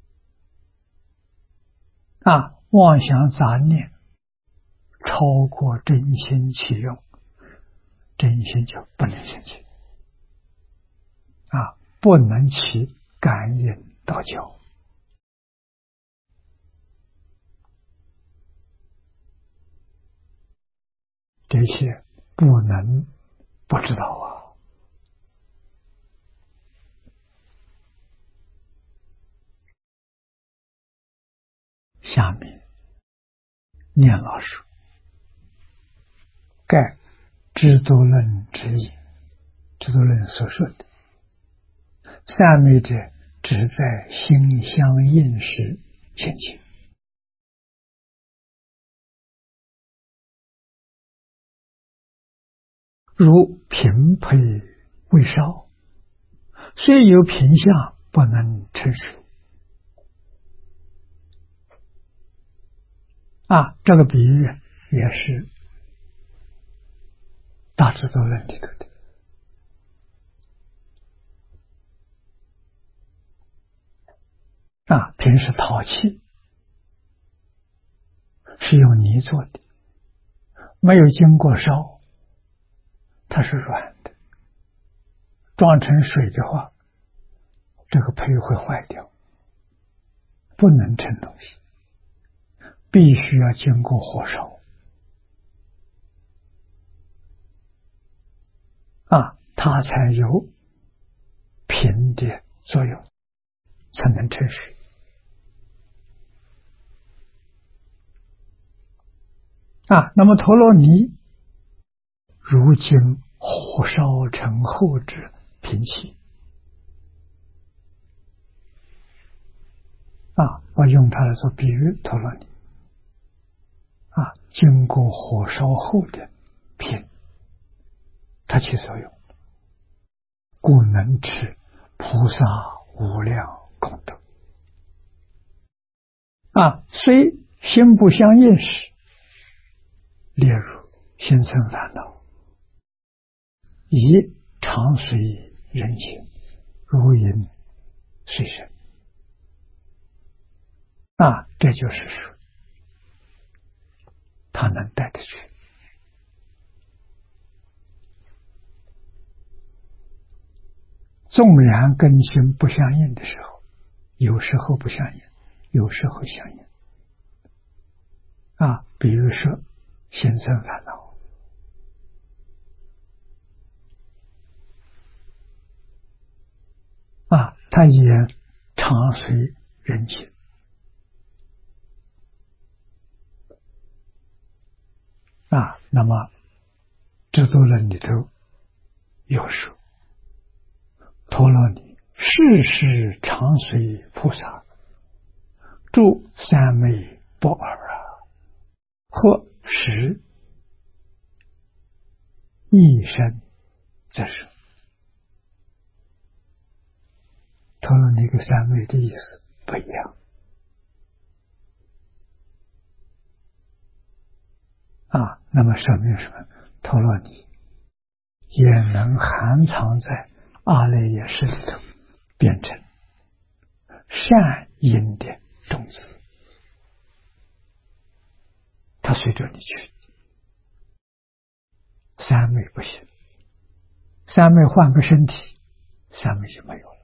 啊，妄想杂念超过真心起用，真心就不能兴起。啊，不能起感应道交。这些不能不知道啊。下面念老师盖制度论之意，制度论所说的三昧者，只在心相应时现起。如平配未烧，虽有品相，不能成熟。啊，这个比喻也是大智度论里头的。啊，平时陶器是用泥做的，没有经过烧，它是软的，装成水的话，这个胚会坏掉，不能盛东西，必须要经过火烧。啊，它才有平的作用，才能成水。啊，那么陀罗尼如今火烧成后之平气。啊，我用它来做比喻，陀罗尼啊，经过火烧后的平，它起作用，故能持菩萨无量功德。啊，虽心不相应时，列入心生烦恼，以常随人心，如影随身。啊，这就是说，他能带得去。纵然跟心不相应的时候，有时候不相应，有时候相应。啊，比如说心生烦恼，啊，他也常随人心。啊，那么制度论里头有说，陀罗尼世世常随菩萨，住三昧不二啊，或时一生则是。陀罗尼跟三昧的意思不一样。啊，那么说明什么？陀罗尼也能含藏在阿赖耶识里头变成善因的种子，它随着你去。三昧不行，三昧换个身体，三昧就没有了。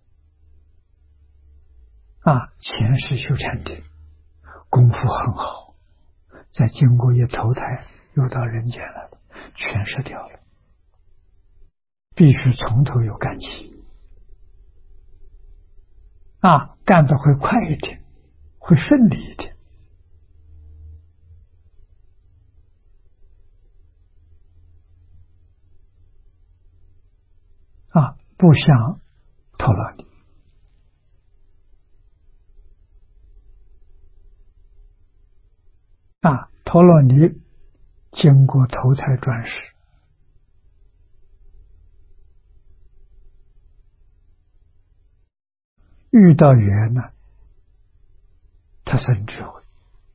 啊，前世修禅定，功夫很好，再经过一投胎又到人间了，全失掉了。必须从头有干起，啊，干得会快一点，会顺利一点。啊，不像陀罗尼。啊，陀罗尼经过投胎转世，遇到缘呢，他生智慧。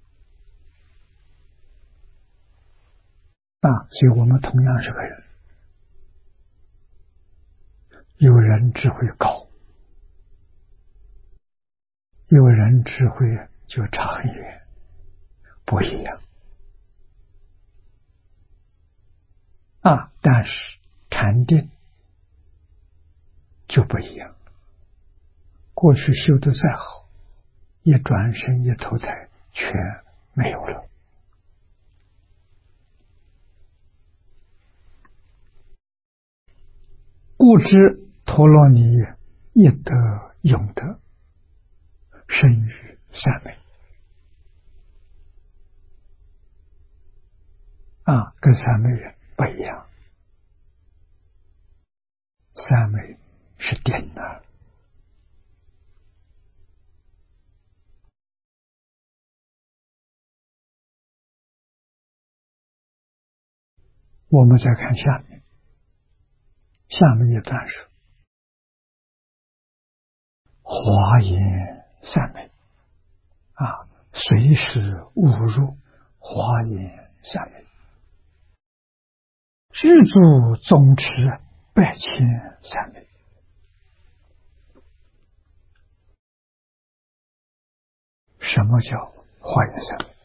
啊，所以我们同样是个人，有人智慧高，有人智慧就差很远，不一样。啊，但是禅定就不一样。过去修得再好，一转身一投胎，全没有了。故知陀罗尼一德永德，生于三昧。啊，跟三昧不一样。三昧是定的。我们再看下面，下面一段是华严三昧。啊，随时误入华严三昧，日住总持百千三昧。什么叫华严三昧？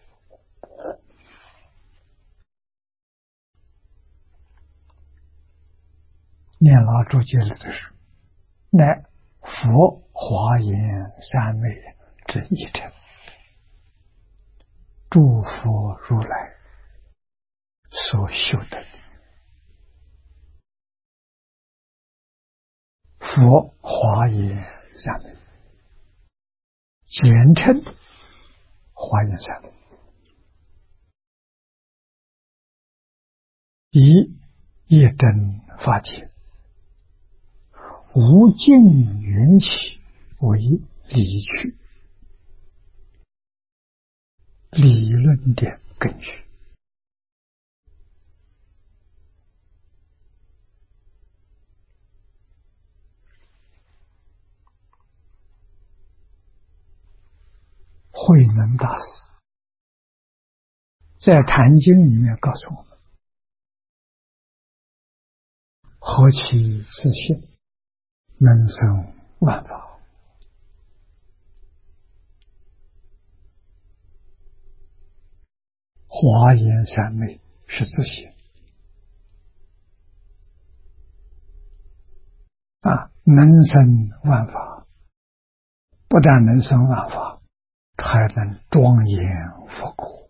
念老注解里的是，乃佛华严三昧之一者，诸佛如来所修的。佛华严三昧，简称华严三昧，以一真法界无尽缘起为理据，理论的根据。慧能大师在《坛经》里面告诉我们：何其自信，能生万法。华严三昧是自信啊，能生万法，不但能生万法，还能庄严佛国。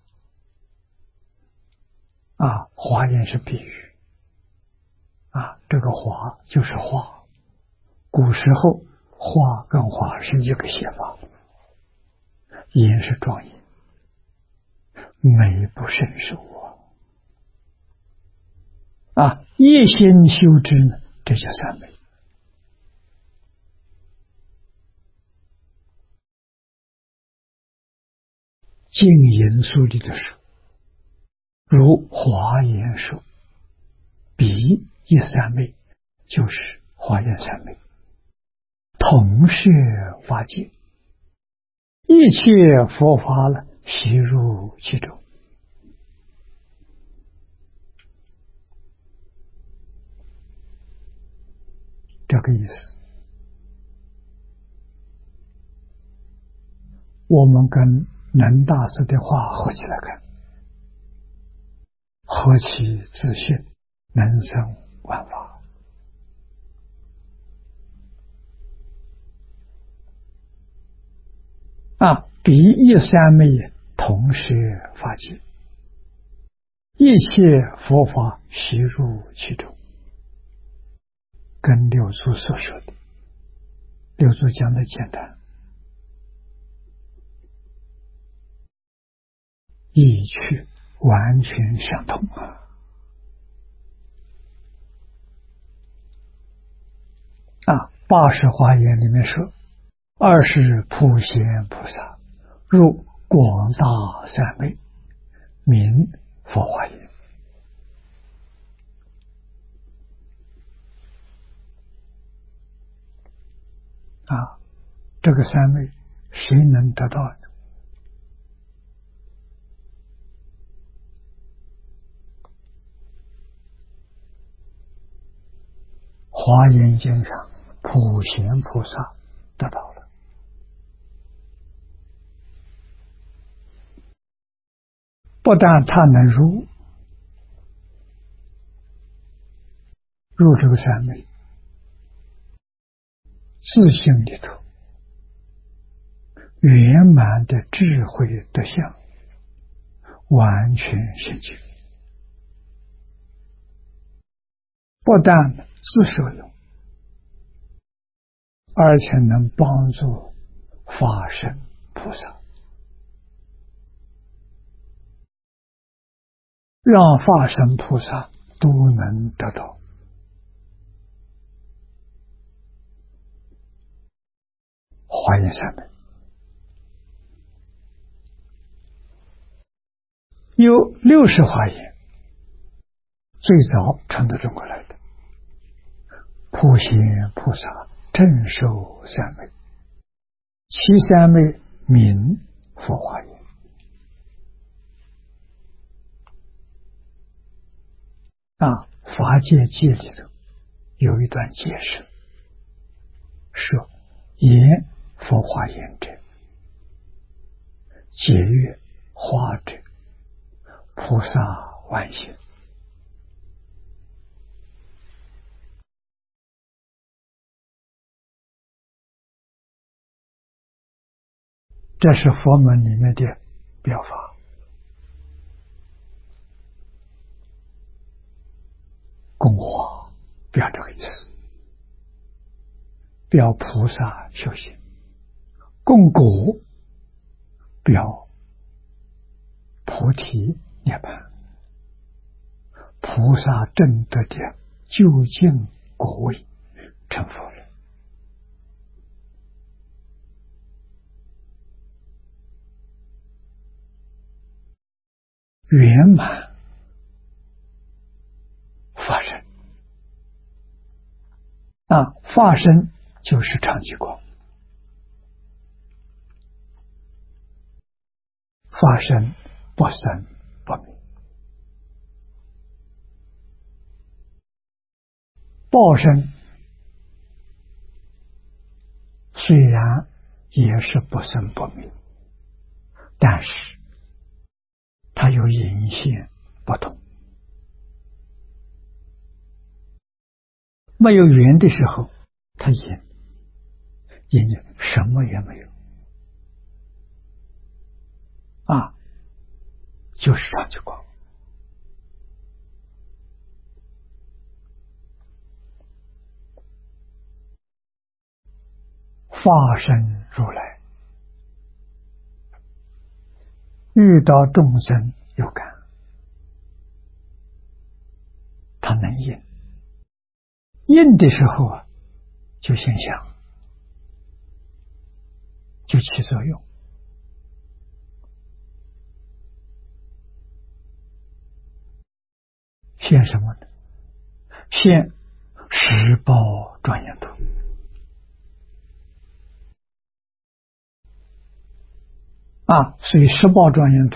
啊，华严是比喻啊，这个华就是花，古时候花跟花是一个写法，严是庄严，美不胜收啊！啊，一心修之呢，这叫三昧。净言书里的说，如华严说，彼一三昧就是华严三昧，同摄法界，一切佛法了，悉入其中。 这个意思。我们跟能大师的话合起来看，何其自信，能生万法。啊，比一三昧同时发起，一切佛法悉入其中。跟六祖所说的，六祖讲的简单，意趣完全相同啊！啊，八十华严里面说，二是普贤菩萨入广大三昧，名佛华严。啊，这个三昧谁能得到呢？华严经上普贤菩萨得到了，不但他能入入这个三昧，自性里头圆满的智慧德相完全现前，不但自受用，而且能帮助法身菩萨，让法身菩萨都能得到华严三昧。有六十华严，最早传到中国来的，普贤菩萨正受三昧，其三昧名佛华严。啊，法界界里头有一段解释，说言佛华严者，解曰华者，菩萨万行。这是佛门里面的表法，供华表这个意思，表菩萨修行；供果表菩提涅槃，菩萨证得的究竟果位成佛了。圆满法身啊，法身就是常寂光，法身不生不灭，报身虽然也是不生不灭，但是它有隐现不同。没有缘的时候，它隐隐什么也没有啊，就是常寂光。法身如来遇到众生有感，他能应，应的时候啊，就现象，就起作用。现什么呢？现十报庄严图。啊，所以十报庄严图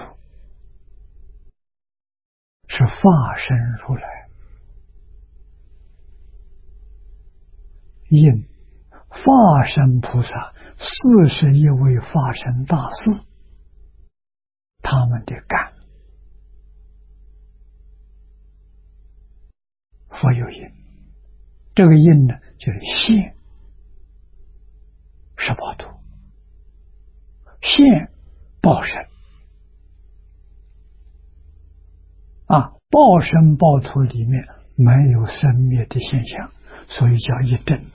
是法身如来应法身菩萨四十一位法身大士他们的感，佛有因，这个因呢就是现十报图，现报身啊，报身报图里面没有生灭的现象，所以叫一真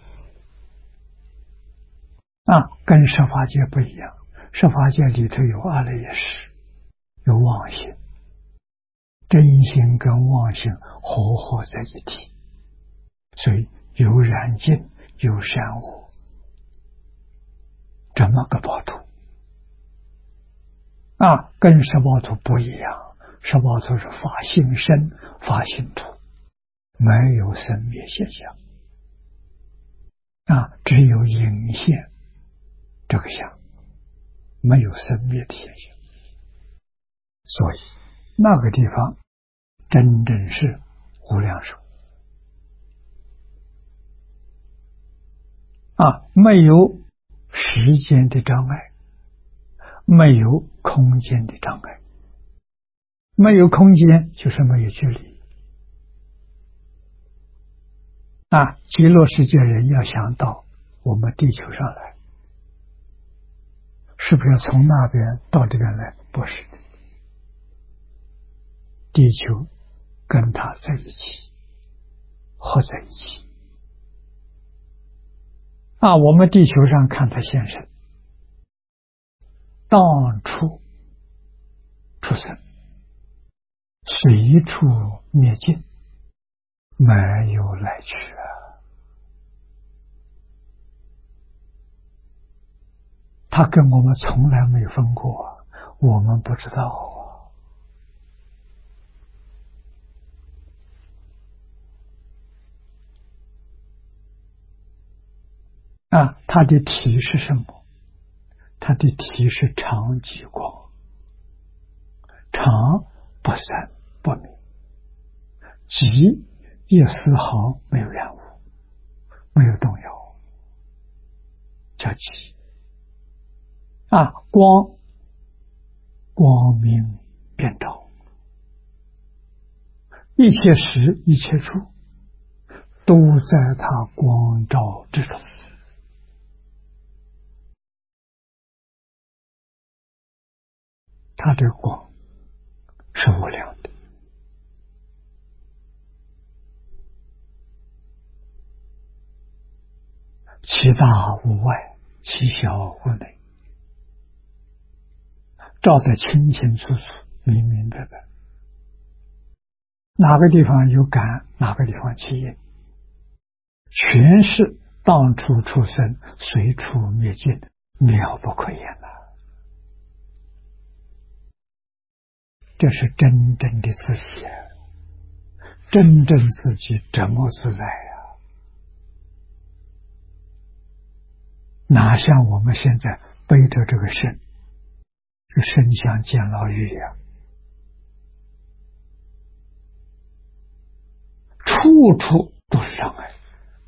啊，跟十法界不一样。十法界里头有阿赖耶识，有妄心，真心跟妄心合合在一起，所以有染净，有善恶，这么个报图啊，跟十报图不一样。十报图是法性身、法性土，没有生灭现象啊，只有隐现这个相，没有生灭的现象。所以那个地方真正是无量寿啊，没有时间的障碍，没有空间的障碍。没有空间就是没有距离啊！极乐世界人要想到我们地球上来，是不是要从那边到这边来？不是的，地球跟它在一起，合在一起啊！我们地球上看它现身，当处出生，随处灭尽，没有来去啊！他跟我们从来没有分过，我们不知道啊！啊，它的体是什么？它的体是常寂光，常不散不灭，寂一丝毫没有染污，没有动摇，叫寂啊。光光明遍照，一切时一切处都在它光照之中。它的光是无量的，其大无外，其小无内，照得清清楚楚，明明白白。哪个地方有感，哪个地方起因，全是当处出生，随处灭尽，妙不可言了。这是真正的自己，真正自己怎么自在呀、啊？哪像我们现在背着这个身，这身像监牢狱一样，处处都是障碍。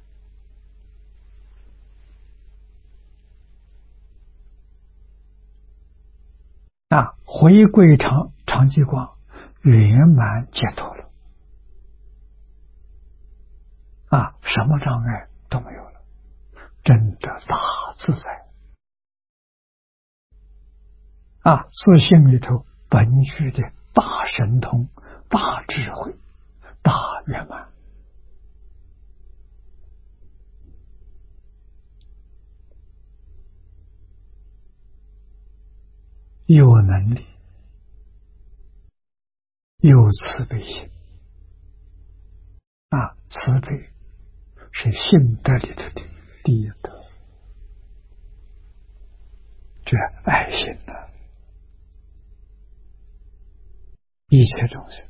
啊，回归常常寂光，圆满解脱了啊，什么障碍都没有了，真的大自在啊！自性里头本具的大神通、大智慧、大圆满，有能力，有慈悲心啊！慈悲是性德里头的第一德，这爱心呢、啊，一切众生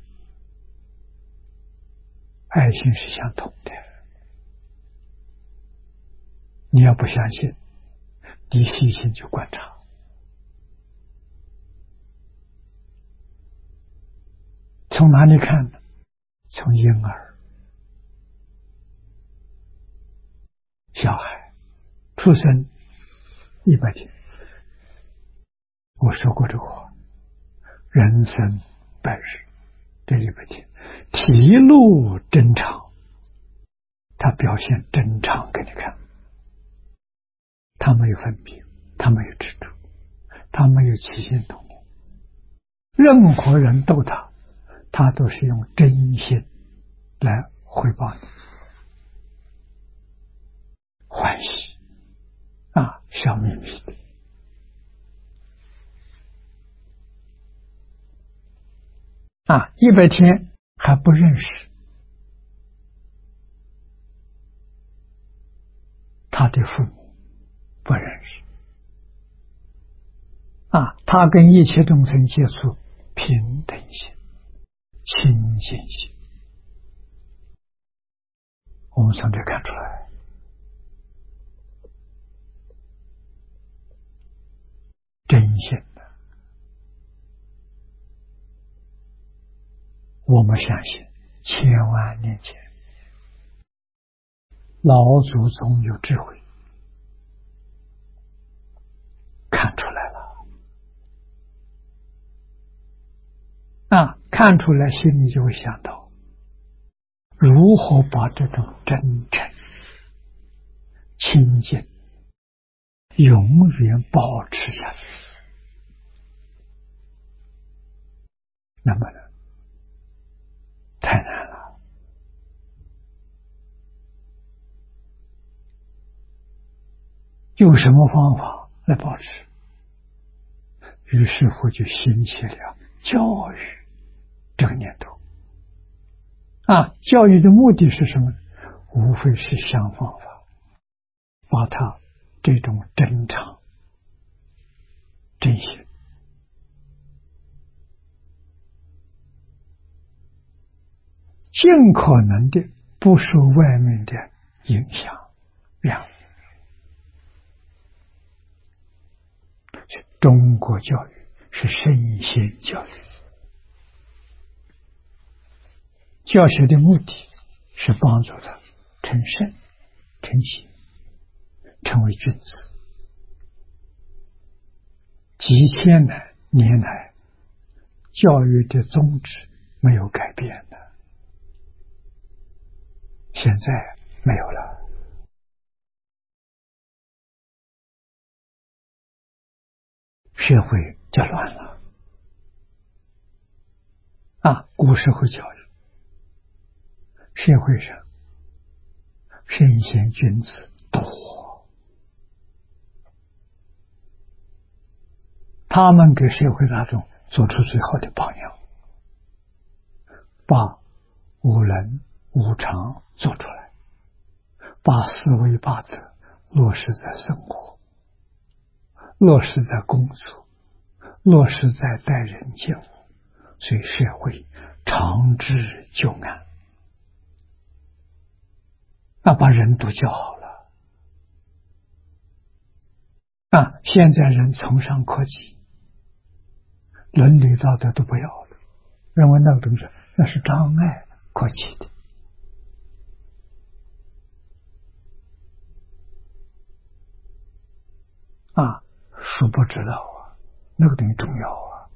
爱心是相同的。你要不相信，你细心去观察，从哪里看呢？从婴儿小孩出生一百天，我说过这话，人生百日，这一百天体露真常，他表现真常给你看，他没有分别，他没有执着，他没有起心动念，任何人逗他，他都是用真心来回报你，欢喜啊，笑眯眯的啊，一百天还不认识他的父母，不认识啊，他跟一切众生接触平等心、清净心，我们从这看出来，真心的。我们相信，千万年前老祖宗有智慧，看出来了啊，看出来心里就会想到，如何把这种真诚、清净永远保持下去。那么呢，太难了。用什么方法来保持？于是乎就兴起了教育这个念头啊！教育的目的是什么？无非是想方法把它这种真常、真心尽可能的不受外面的影响，让中国教育是圣贤教育，教学的目的是帮助他成圣、成贤，成为君子。几千年来，教育的宗旨没有改变的，现在没有了。社会就乱了啊！古社会教育，社会上圣贤君子多，他们给社会大众做出最好的榜样，把五伦五常做出来，把四维八德落实在生活，落实在工作，落实在待人接物，所以社会长治久安，那把人都教好了啊！现在人崇尚科技，伦理道德都不要了，认为那个东西那是障碍科技的啊，殊不知道啊，那个东西重要啊。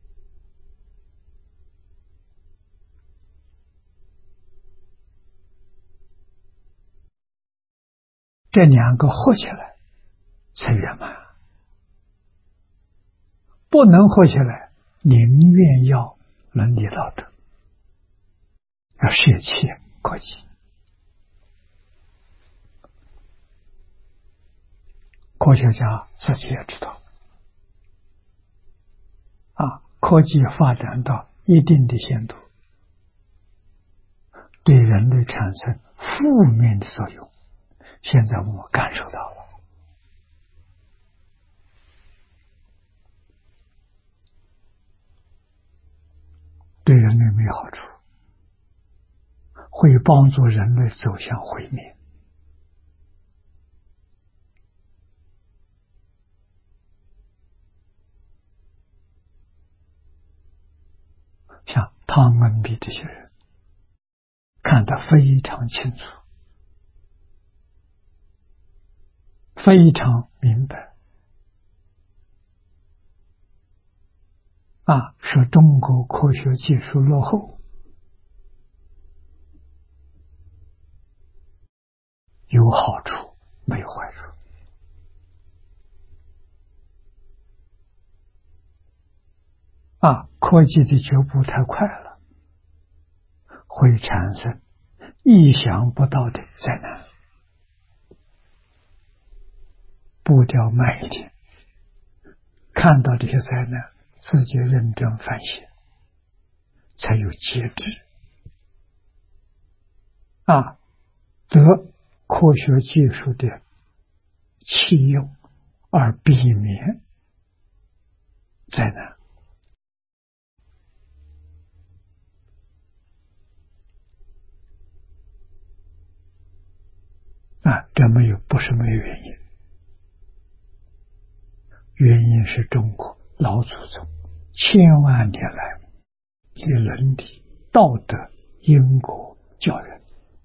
这两个合起来才圆满，不能合起来，宁愿要伦理道德，要舍弃科技。科学家自己也知道啊，科技发展到一定的限度，对人类产生负面的作用，现在我们感受到了。对人类没好处，会帮助人类走向毁灭。像汤恩比这些人看得非常清楚非常明白啊，说中国科学技术落后，有好处，没有坏处。啊，科技的脚步太快了，会产生意想不到的灾难。步调慢一点，看到这些灾难，自己认真反省，才有节制。啊，得科学技术的器用，而避免灾难。啊，这没有，不是没有原因。原因是中国老祖宗千万年来以伦理、道德、因果教人。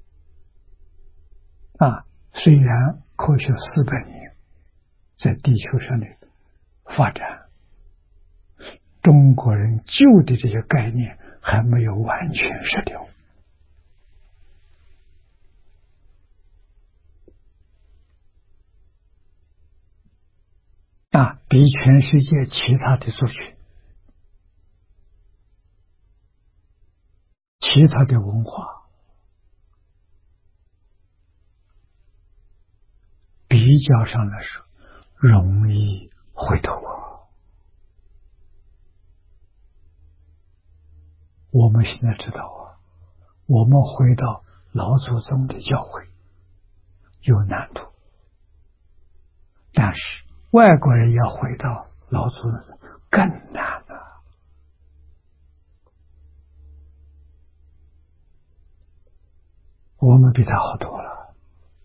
啊，虽然科学四百年在地球上的发展，中国人旧的这些概念还没有完全失掉。啊，比全世界其他的族群、其他的文化比较上来说，容易回头啊。我们现在知道啊，我们回到老祖宗的教诲有难度，但是外国人要回到老祖宗更难了。我们比他好多了。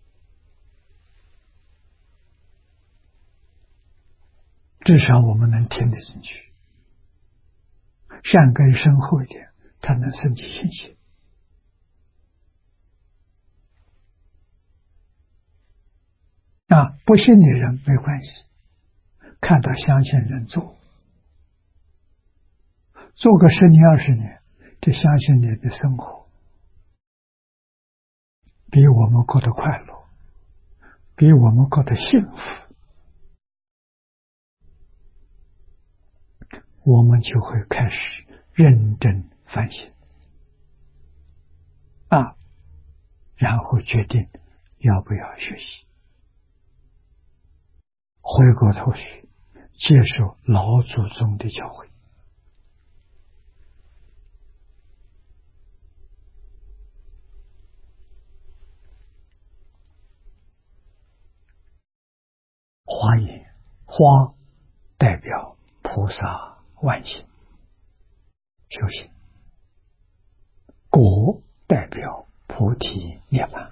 至少我们能听得进去，善根深厚一点，他能升起信心。啊，不信的人没关系，看到相信人做，做个十年二十年，这相信你的生活比我们过得快乐，比我们过得幸福，我们就会开始认真反省啊，然后决定要不要学习，回过头去接受老祖宗的教诲。花言，花代表菩萨万行修行，果代表菩提涅槃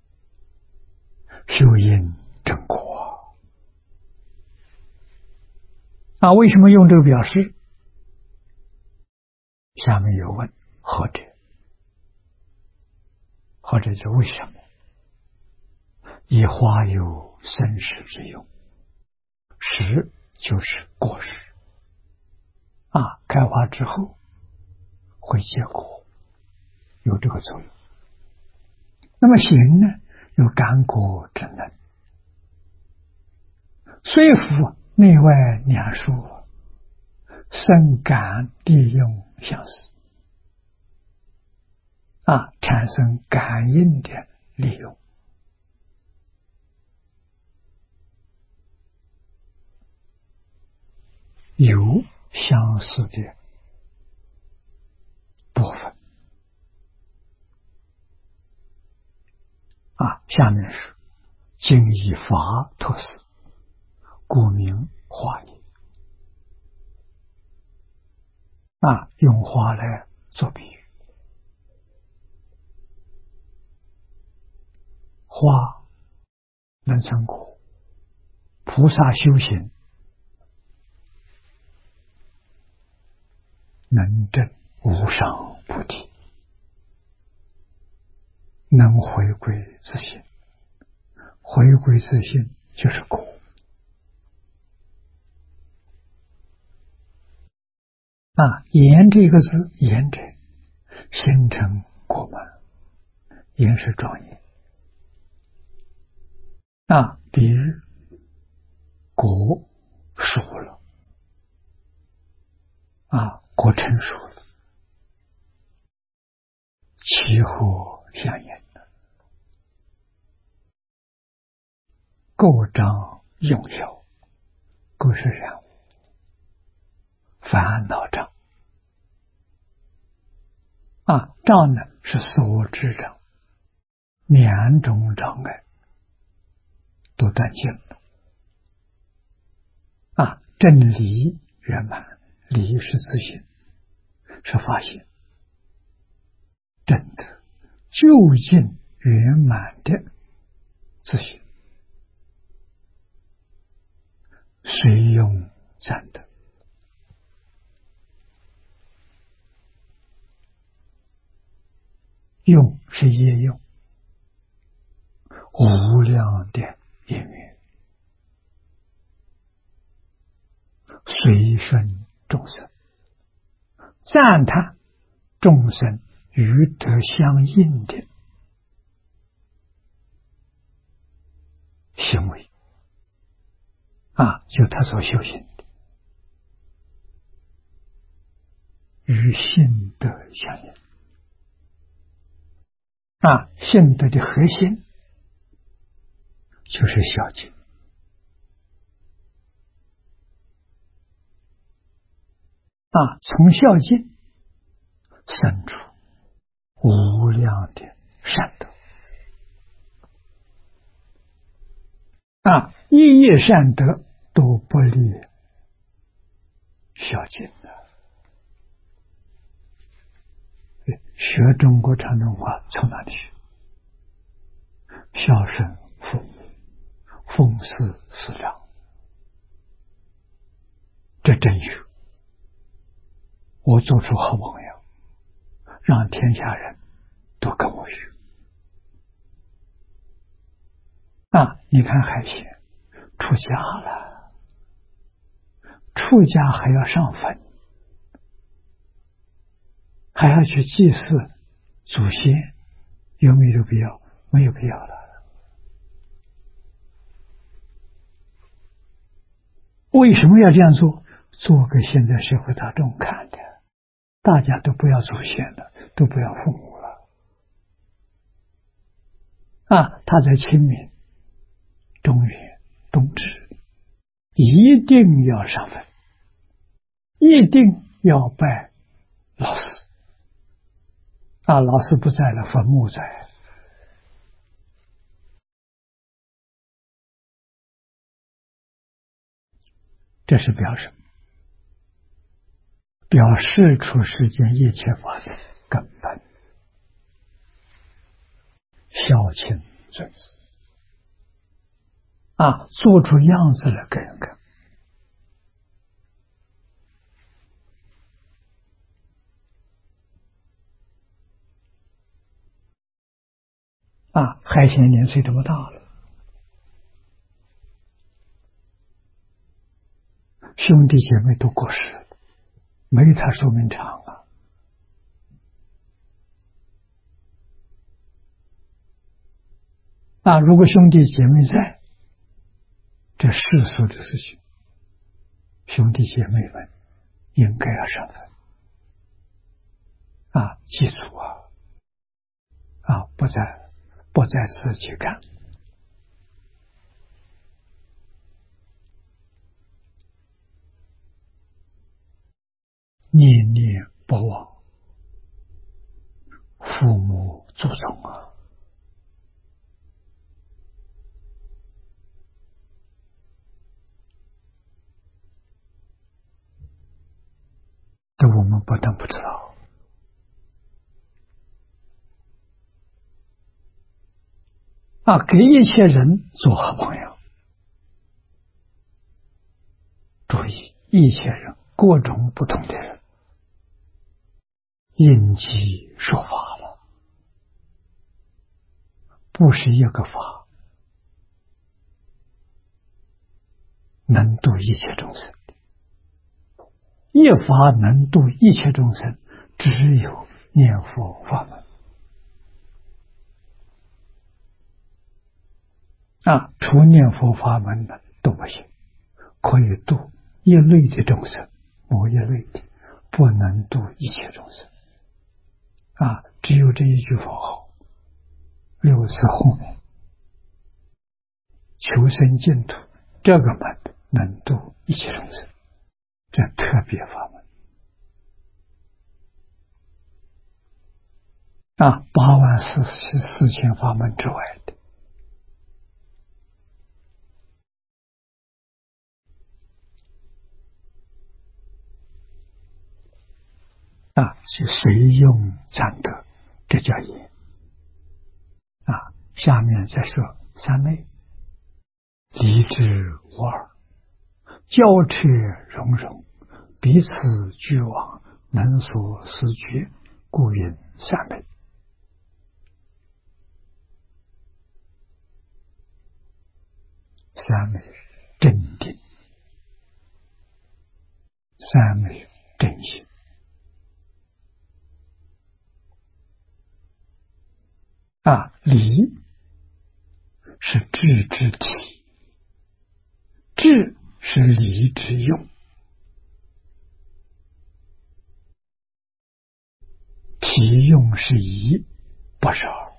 修因正果。啊，为什么用这个表示？下面有问，何者？或者是为什么？以花有生实之用，实就是果实啊，开花之后会结果，有这个作用。那么行呢，有感果之能，虽复内外两殊，生感利用相似啊，产生感应的利用。有相似的部分啊，下面是今以法托施，故名花也。啊，用花来做比喻，花能成果，菩萨修行能证无上菩提，能回归自性，回归自性就是果。啊，言这个字，言者形成果满，言是庄严。啊，比喻果熟了，啊，果成熟了，其后相应的，构障用效，构是染污，烦恼障。啊，障呢是所知障，两种障碍都断尽了。啊，真理圆满，理是自信，是发现，真的究竟圆满的自信，随用暂得。用是业用，无量的因缘，随顺众生，赞叹众生与德相应的行为啊，就他所修行的，与性德相应啊，性德的核心就是孝敬啊，从孝敬生出无量的善德啊，一业善德都不离孝敬的。学中国传统话从哪里学？孝顺父母，奉事师长，这真学。我做出好榜样，让天下人都跟我学。啊，你看海贤出家了，出家还要上坟，还要去祭祀祖先，有没有必要？没有必要了。为什么要这样做？做给现在社会大众看的，大家都不要祖先了，都不要父母了。啊，他在清明、中元、冬至一定要上坟，一定要拜老师。啊，老师不在了，坟墓在。这是表示表示出世间一切法的根本，孝亲尊师啊，做出样子来给人看。啊，海贤年岁这么大了，兄弟姐妹都过世了，没他寿命长啊。啊，如果兄弟姐妹在，这世俗的事情，兄弟姐妹们应该要上坟啊，祭祖啊，啊，不再不再自己干。念念不忘父母祖宗啊，这我们不但不知道，啊，给一切人做好榜样。注意，一切人，各种不同的人，应机说法了，不是一个法能度一切众生，一法能度一切众生，只有念佛法门啊！除念佛法门的都不行，可以度一类的众生，某一类的，不能度一切众生啊！只有这一句佛号，六字后面求生净土，这个门能度一切众生，这特别法门啊！八万四四千法门之外的啊，是随用暂得，这叫言啊。下面再说三昧，离之无二，交彻融融，彼此俱往，能所思觉，故云三昧。三昧真定，三昧真心啊，理是智之体，智是理之用，体用是一，不是二。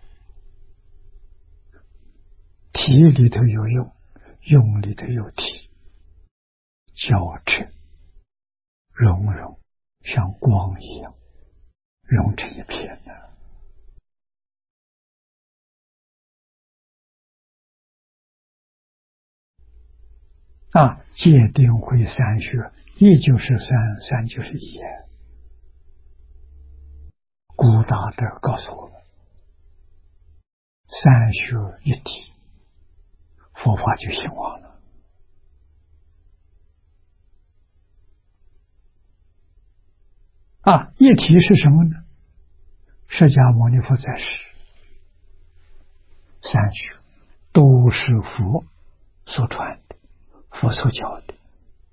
体里头有用，用里头有体，交彻融融，像光一样融成一片呢。啊，戒定慧三学，一就是三，三就是一。古大德告诉我们，三学一体，佛法就兴旺了。啊，一体是什么呢？释迦牟尼佛在世，三学都是佛所传的，佛所教的。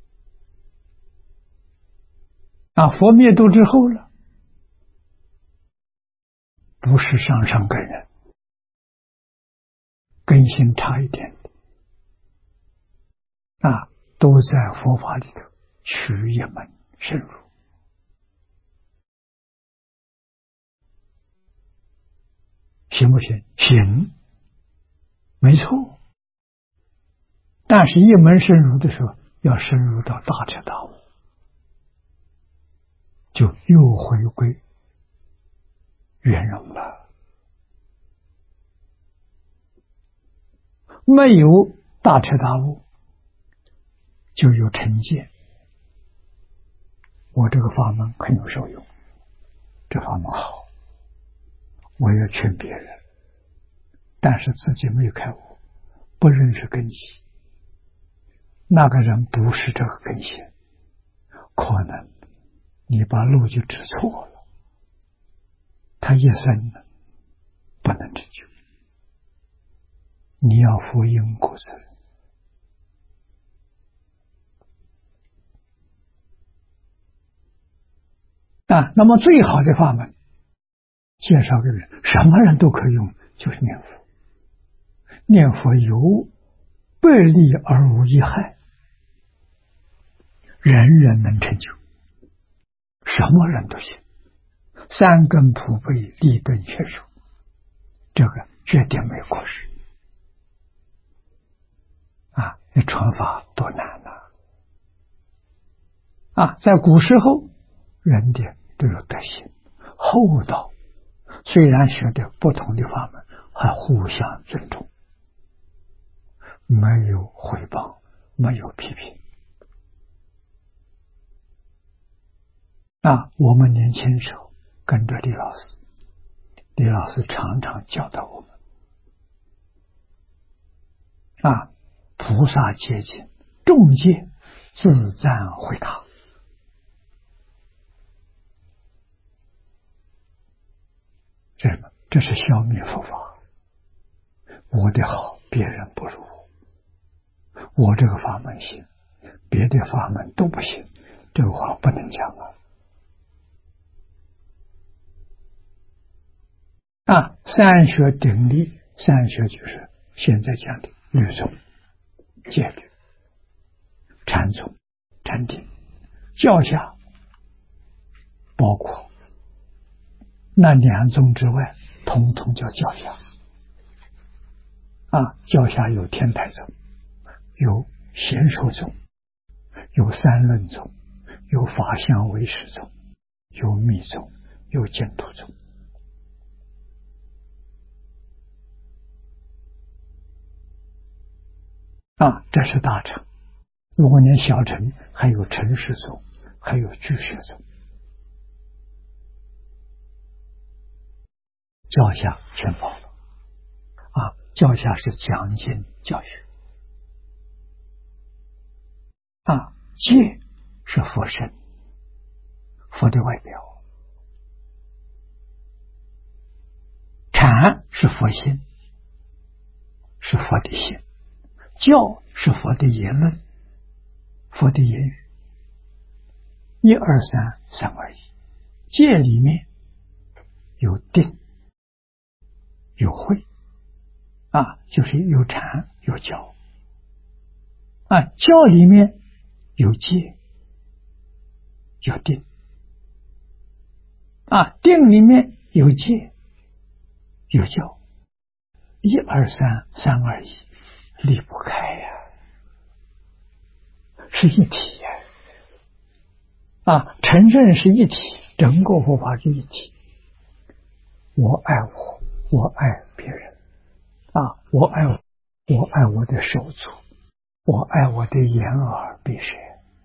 啊，佛灭度之后了，不是上上根人，根性差一点的，啊，都在佛法里头取一门深入。行不行？行，没错。但是一门深入的时候，要深入到大彻大悟，就又回归圆融了。没有大彻大悟，就有成见。我这个法门很有受用，这法门好，我要劝别人，但是自己没有开悟，不认识根基。那个人不是这个根性，可能你把路就指错了，他一生呢不能成就，你要负因果责任。啊，那么最好的法门，介绍给人，什么人都可以用，就是念佛。念佛有百利而无一害，人人能成就，什么人都行。三根普被，立顿学手，这个绝对没有过失。啊，这传法多难呐！啊，在古时候，人的都有德行，厚道，虽然学的不同的法门，还互相尊重，没有毁谤，没有批评。啊，我们年轻时候跟着李老师，李老师常常教导我们，啊，菩萨戒经，众戒自赞回答。这什么？这是消灭佛法。我的好，别人不如我。我这个法门行， 别的法门都不行，这个话不能讲啊！啊，三学定力，三学就是现在讲的律宗、戒律、禅宗、禅定、教下，包括那两宗之外，统统叫教下。啊，教下有天台宗，有贤受宗，有三论宗，有法相唯识宗，有密宗，有净土宗。啊，这是大乘。如果连小乘，还有陈氏宗，还有巨舍宗。教下全包了。啊，教下是讲经教学。啊，戒是佛身，佛的外表。禅是佛心，是佛的心。教是佛的言论，佛的言语。一二三，三二一。戒里面有定，有慧，啊，就是有禅有教。啊，教里面有戒，有定。啊，定里面有戒，有教。一二三，三二一。离不开呀，是一体呀！啊，承认是一体，整个佛法是一体。我爱我，我爱别人，啊，我爱我，我爱我的手足，我爱我的眼耳鼻舌，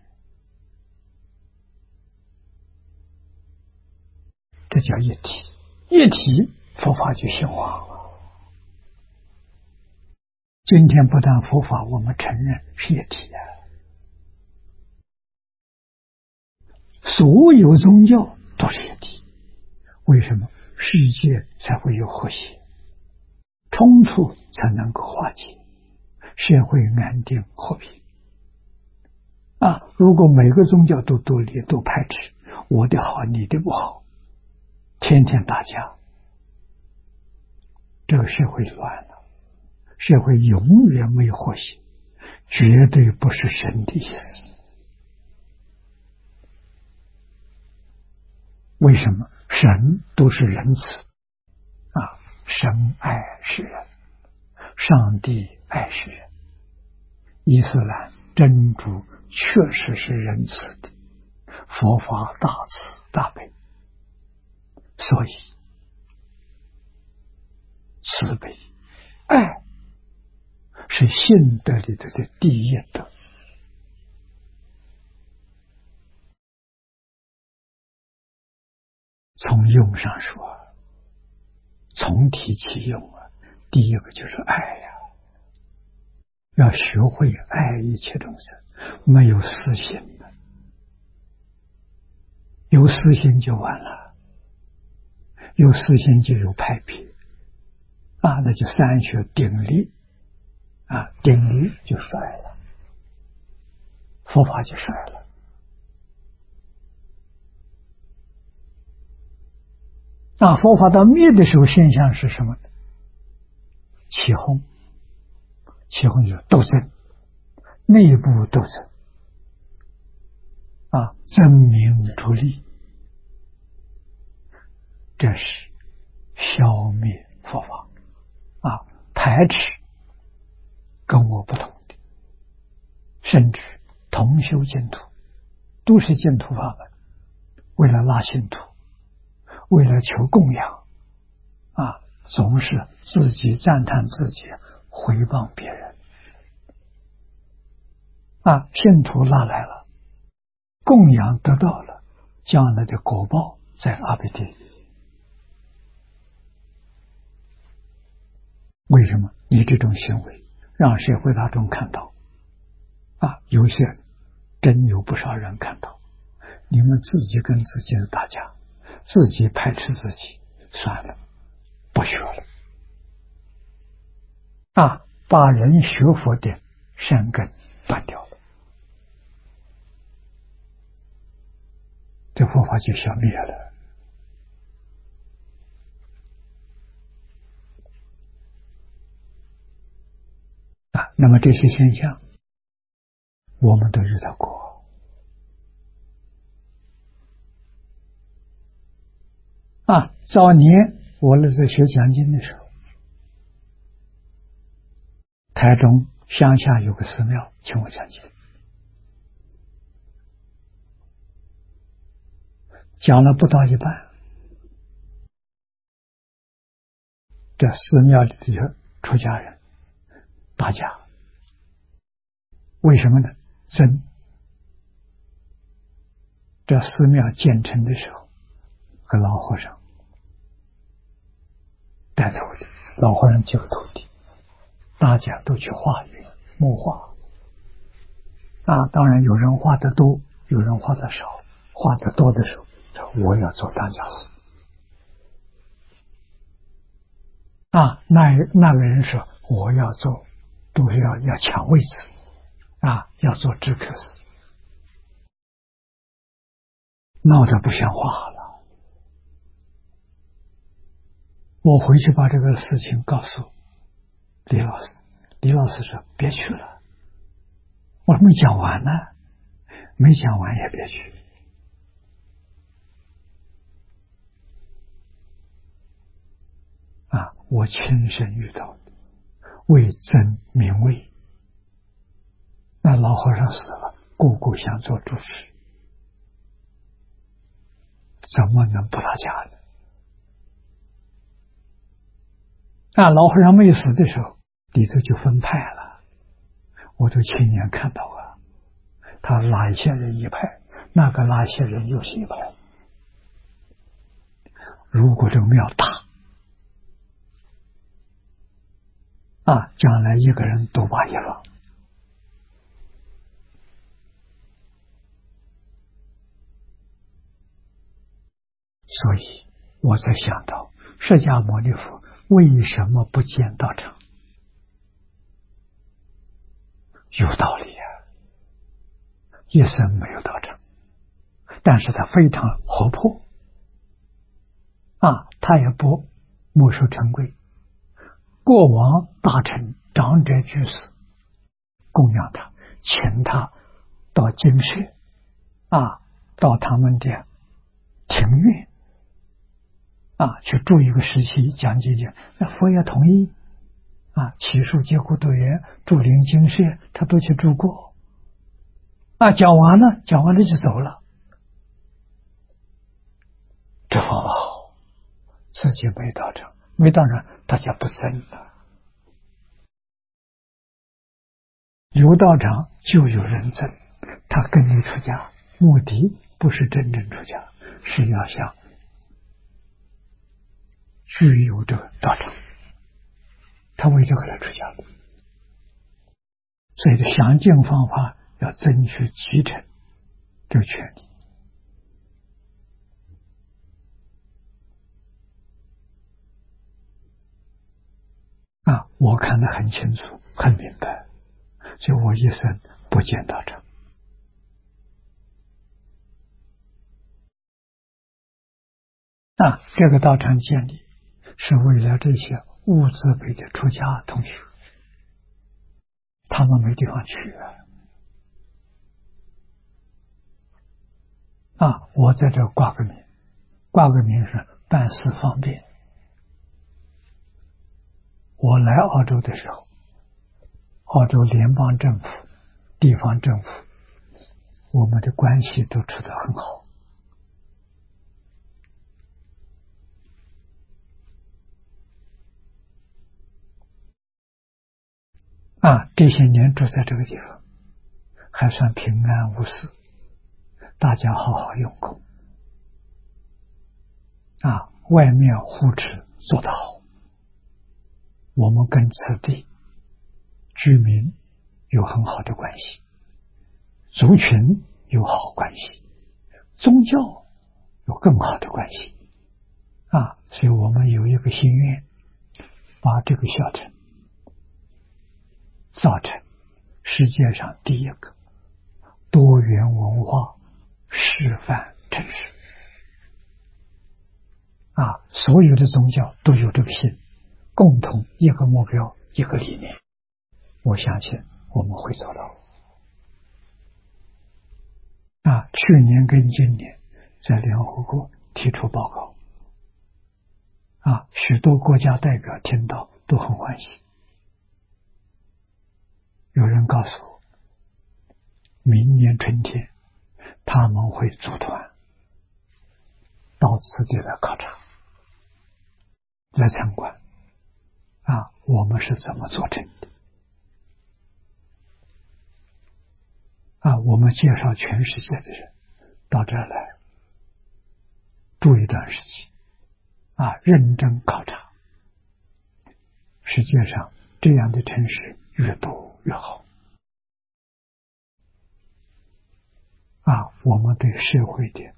这叫一体。一体，佛法就兴旺了。今天不但佛法我们承认是一体啊，所有宗教都是一体。为什么？世界才会有和谐，冲突才能够化解，社会安定和平。啊，如果每个宗教都独立都排斥，我的好你的不好，天天打架，这个社会乱了。社会永远没有和谐，绝对不是神的意思。为什么？神都是仁慈啊，神爱世人，上帝爱世人。伊斯兰真主确实是仁慈的，佛法大慈大悲，所以慈悲爱是信德里头的第一德。从用上说，从体起用啊，第一个就是爱呀，要学会爱一切众生，没有私心的，有私心就完了，有私心就有派别啊，那就三学定力啊，定力就衰了，佛法就衰了。那佛法到灭的时候，现象是什么？起哄，起哄就是斗争，内部斗争啊，争名逐利，这是消灭佛法啊，排斥跟我不同的，甚至同修净土，都是净土法门，为了拉信徒，为了求供养啊，总是自己赞叹自己，回谤别人啊，信徒拉来了，供养得到了，将来的果报在阿鼻地狱。为什么？你这种行为让社会大众看到啊，有些真有不少人看到，你们自己跟自己的打架，自己排斥自己，算了，不学了啊，把人学佛的善根断掉了佛法就消灭了。啊，那么这些现象，我们都遇到过。啊，早年我儿子学讲经的时候，台中乡下有个寺庙请我讲经，讲了不到一半，这寺庙里的出家人打架，为什么呢？争这寺庙建成的时候，和老和尚带走的，老和尚救徒弟，大家都去画云木画。啊，当然有人画的多，有人画的少。画的多的时候，我要做当家师。啊，那那个人说我要做，都是要要抢位置，啊，要做知客师，闹得不像话了。我回去把这个事情告诉李老师，李老师说别去了。我说没讲完呢，没讲完也别去。啊，我亲身遇到的，为争名位，那老和尚死了，个个想做主持，怎么能不打架呢？那老和尚没死的时候，里头就分派了，我都亲眼看到啊，他拉一些人一派，那个拉一些人又是一派。如果这个庙大啊，将来一个人独霸一方。所以我才想到，释迦牟尼佛为什么不建道场？有道理啊，一生没有道场，但是他非常活泼啊，他也不墨守成规。过往大臣长者居士供养他，请他到精舍啊，到他们的庭院啊去住一个时期讲经讲，那佛也同意啊，起数结苦多言住临精舍，他都去住过啊，讲完了，讲完了就走了。这方法好，自己没道场，没道场大家不争了。有道场就有人争，他跟你出家，目的不是真正出家，是要想具有这个道场，他为这个来出家的。所以的详尽方法要争取继承这个权利。啊，我看得很清楚，很明白，所以我一生不见道场。啊，这个道场建立是为了这些物资辈的出家同学，他们没地方去啊。啊，我在这挂个名，挂个名是办事方便。我来澳洲的时候，澳洲联邦政府、地方政府，我们的关系都处得很好。啊，这些年住在这个地方，还算平安无事，大家好好用功。啊，外面护持做得好，我们跟此地居民有很好的关系，族群有好关系，宗教有更好的关系。啊，所以我们有一个心愿，把这个小城造成世界上第一个多元文化示范城市。 啊，所有的宗教都有这个心，共同一个目标，一个理念。我相信我们会做到。啊，去年跟今年在联合国提出报告，啊，许多国家代表听到都很欢喜。有人告诉我，明年春天他们会组团到此地来考察，来参观。啊，我们是怎么做成的？啊，我们介绍全世界的人到这儿来住一段时期，啊，认真考察。实际上，这样的城市越多越好。啊，我们对社会的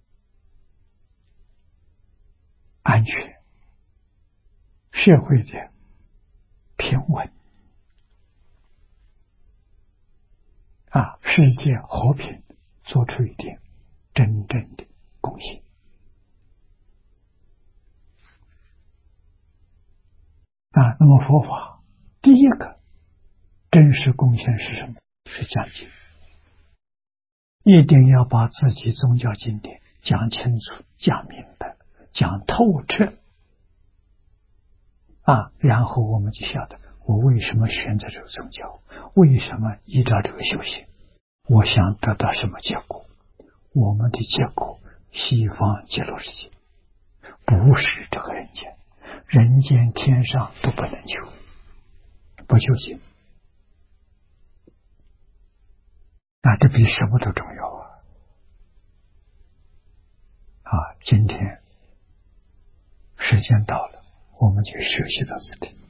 安全、社会的平稳、啊，世界和平做出一点真正的贡献。啊，那么佛法第一个真实贡献是什么？是讲经，一定要把自己宗教经典讲清楚、讲明白、讲透彻。啊，然后我们就晓得我为什么选择这个宗教，为什么依照这个修行，我想得到什么结果。我们的结果，西方极乐世界，不是这个人间，人间天上都不能求，不究竟。那这比什么都重要啊！啊，今天时间到了，我们就学习到这里。